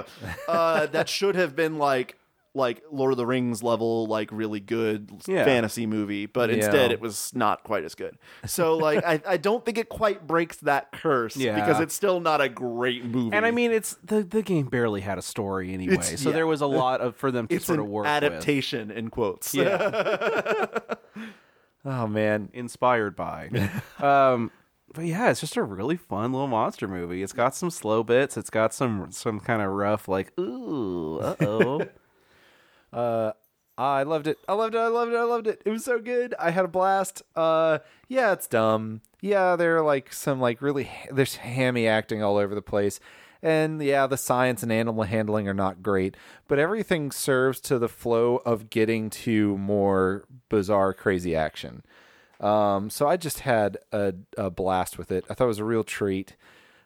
uh, that should have been like like Lord of the Rings level, like really good Yeah. fantasy movie, but Yeah. instead it was not quite as good. So like I, I don't think it quite breaks that curse Yeah. because it's still not a great movie. And I mean, it's the the game barely had a story anyway, It's- so yeah. there was a lot of for them to it's sort an of work adaptation in quotes. with. Yeah, Oh man. inspired by. um, but yeah, it's just a really fun little monster movie. It's got some slow bits. It's got some some kind of rough, like ooh, uh oh. Uh, I loved it. I loved it. I loved it. I loved it. It was so good. I had a blast. Uh, yeah, it's dumb. Yeah, there are like some like really there's hammy acting all over the place, and yeah, the science and animal handling are not great. But everything serves to the flow of getting to more bizarre, crazy action. Um, so I just had a, a blast with it. I thought it was a real treat.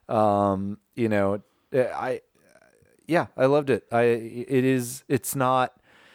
Um, you know, I yeah, I loved it. I it is it's not.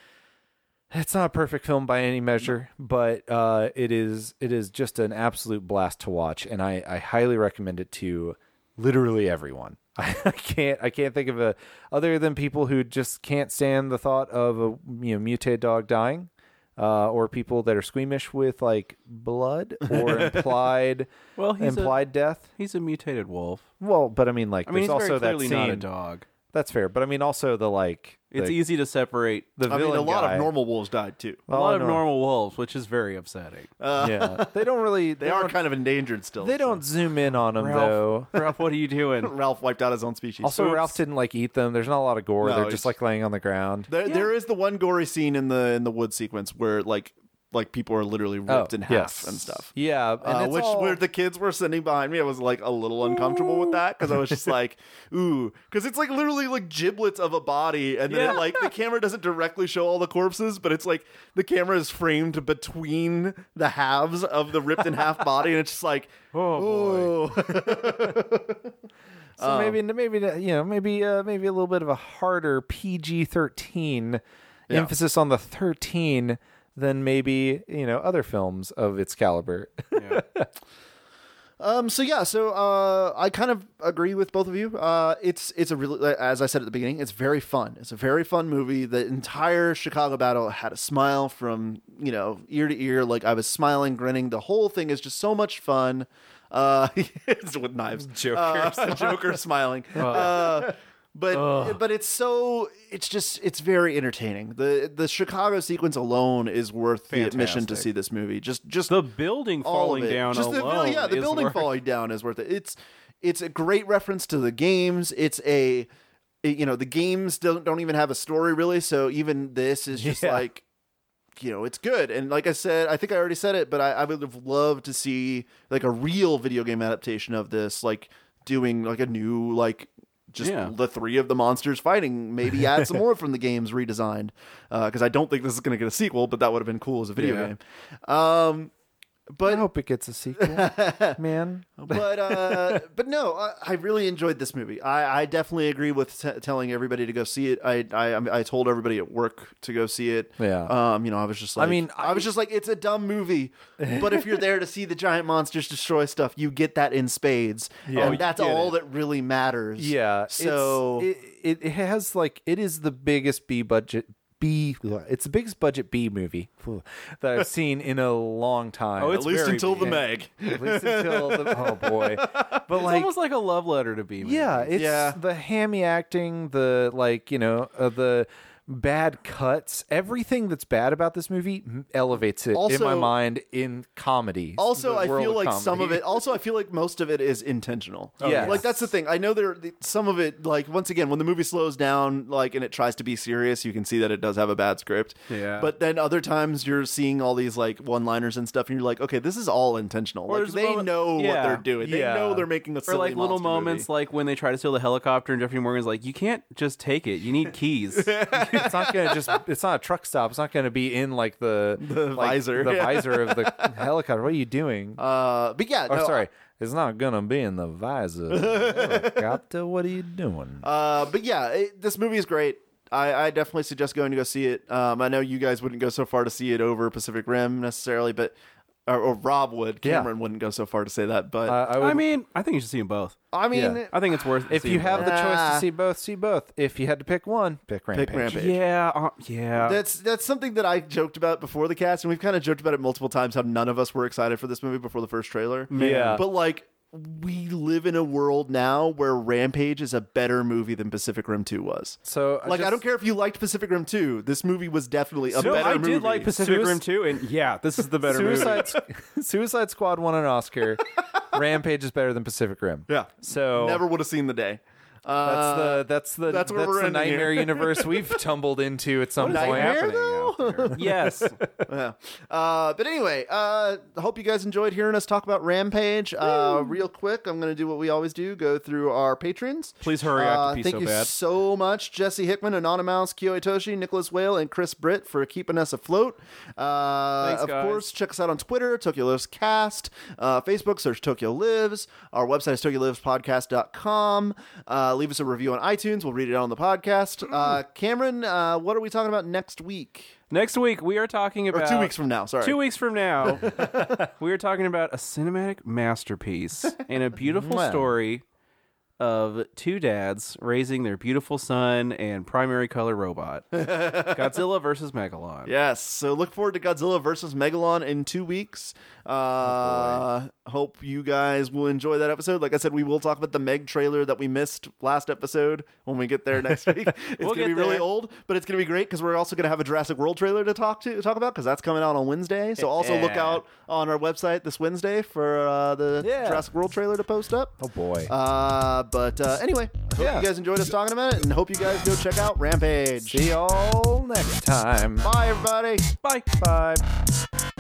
It's not a perfect film by any measure, but uh, it is it is just an absolute blast to watch, and I, I highly recommend it to literally everyone. I can't I can't think of a other than people who just can't stand the thought of a you know mutated dog dying, uh, or people that are squeamish with like blood or implied Well, he's a- implied death. He's a mutated wolf. Well, but I mean like I mean, there's he's also very that clearly scene. not a dog. That's fair, but I mean also the like It's the, easy to separate the I mean, villain a lot guy. of normal wolves died too. a lot of no. normal wolves, which is very upsetting. Yeah, they don't really They are kind of endangered still. They don't zoom in on them though. Ralph, Ralph, what are you doing? Ralph wiped out his own species. Also, Oops. Ralph didn't like eat them. There's not a lot of gore. No, They're it's- just like laying on the ground. There, there is the one gory scene in the in the wood sequence where like like people are literally ripped in half Oh, yes. and stuff. Yeah, and Uh, it's which all- where the kids were sitting behind me, I was like a little uncomfortable with that because I was just like, ooh, because it's like literally like giblets of a body, and then Yeah. it, like the camera doesn't directly show all the corpses, but it's like the camera is framed between the halves of the ripped in half body, and it's just like, Oh, boy. oh, so maybe maybe you know maybe uh, maybe a little bit of a harder P G thirteen Yeah. emphasis on the thirteen than maybe you know other films of its caliber. Yeah. Um. So yeah. So uh, I kind of agree with both of you. Uh, it's it's a really, as I said at the beginning, it's very fun. It's a very fun movie. The entire Chicago battle had a smile from you know ear to ear. Like I was smiling, grinning. The whole thing is just so much fun. Uh, it's with knives. Joker Uh, Joker smiling. Uh, but but it's so it's just it's very entertaining. The the Chicago sequence alone is worth the admission to Fantastic. see this movie. Just just The building all of falling it. down Just the, alone. yeah, the is building worth- falling down is worth it. It's it's a great reference to the games. It's a it- you know the games don't don't even have a story really. So even this is just Yeah. like you know it's good. And like I said, I think I already said it, but I, I would have loved to see like a real video game adaptation of this, like doing like a new like. Just Yeah. the three of the monsters fighting. Maybe add some more from the games redesigned, because I don't think this is going to get a sequel. But that would have been cool as a video Yeah. game. Um, I but hope it gets a sequel, man. but uh, but no, I, I really enjoyed this movie. I, I definitely agree with t- telling everybody to go see it. I, I I told everybody at work to go see it. Yeah. Um. You know, I was just like, I mean, I, was just like, it's a dumb movie, but if you're there to see the giant monsters destroy stuff, you get that in spades. Yeah. And that's You get all it. that really matters. Yeah. So it's, it, it has like it is the biggest B budget B. It's the biggest budget B movie that I've seen in a long time. Oh, At it's least very until the big. Meg. At least until the, oh boy, but It's like almost like a love letter to B. yeah, it's Yeah. the hammy acting, the like you know uh, the bad cuts, everything that's bad about this movie m- elevates it in Also- my mind in comedy. Also, the I world feel of like some of comedy. it. Also, I feel like most of it is intentional. Oh, yes. like that's the thing. I know there some of it. Like once again, when the movie slows down, like and it tries to be serious, you can see that it does have a bad script. Yeah. But then other times you're seeing all these like one-liners and stuff, and you're like, okay, this is all intentional. Or Like there's a they moment- know what yeah. they're doing. They Yeah. know they're making a Or silly like little monster moments, movie. like when they try to steal the helicopter, and Jeffrey Morgan's like, "You can't just take it. You need keys." It's not gonna just. It's not a truck stop. It's not gonna be in like the The like, visor. the Yeah. visor of the helicopter. What are you doing? Uh, but yeah, oh, no, sorry. It's not gonna be in the visor. Helicopter. What are you doing? Uh, but yeah, it, this movie is great. I, I definitely suggest going to go see it. Um, I know you guys wouldn't go so far to see it over Pacific Rim necessarily, but or, or Rob would. Yeah. Cameron wouldn't go so far to say that, but Uh, I would. I mean, I think you should see them both. I mean, yeah. I think it's worth. if seeing you have both. the choice Ah. to see both, see both. If you had to pick one, pick Rampage. pick Rampage. yeah, uh, yeah. That's that's something that I joked about before the cast, and we've kind of joked about it multiple times. How none of us were excited for this movie before the first trailer. Yeah. but like we live in a world now where Rampage is a better movie than Pacific Rim Two was. So Like, I just- don't care if you liked Pacific Rim Two. This movie was definitely a no, better I movie. did like Pacific Suic- Rim too, and yeah, this is the better movie. Suicide Suicide Squad won an Oscar. Rampage is better than Pacific Rim. Yeah. So Never would have seen the day. That's Uh, the that's the that's that's, where we're the ending here. nightmare universe we've tumbled into at some point. Nightmare, though? Yes. Yeah. Uh, but anyway, uh, I hope you guys enjoyed hearing us talk about Rampage. Uh, real quick, I'm going to do what we always do: go through our patrons. Please hurry, I have to Uh, pee thank so you bad. so much, Jesse Hickman, Anonymous, Kyo Itoshi, Nicholas Whale, and Chris Britt for keeping us afloat. Uh, Thanks, of guys. course, check us out on Twitter, Tokyo Lives Cast. Uh, Facebook, search Tokyo Lives. Our website is tokyo lives podcast dot com. Uh, leave us a review on iTunes. We'll read it out on the podcast. Uh, Cameron, uh, what are we talking about next week? Next week we are talking Or about two weeks from now, sorry. Two weeks from now, we are talking about a cinematic masterpiece and a beautiful Wow. story of two dads raising their beautiful son and primary color robot. Godzilla versus Megalon. Yes, so look forward to Godzilla versus Megalon in two weeks. Uh, hope you guys will enjoy that episode. Like I said, we will talk about the Meg trailer that we missed last episode when we get there next week. It's We'll gonna get be really there. old, but it's gonna be great because we're also gonna have a Jurassic World trailer to talk to talk about because that's coming out on Wednesday. So also look Yeah. out on our website this Wednesday for uh, the Yeah. Jurassic World trailer to post up. Oh boy. Uh, but uh, anyway, hope Yeah. you guys enjoyed us talking about it, and hope you guys go check out Rampage. See y'all next time. Bye, everybody. Bye. Bye.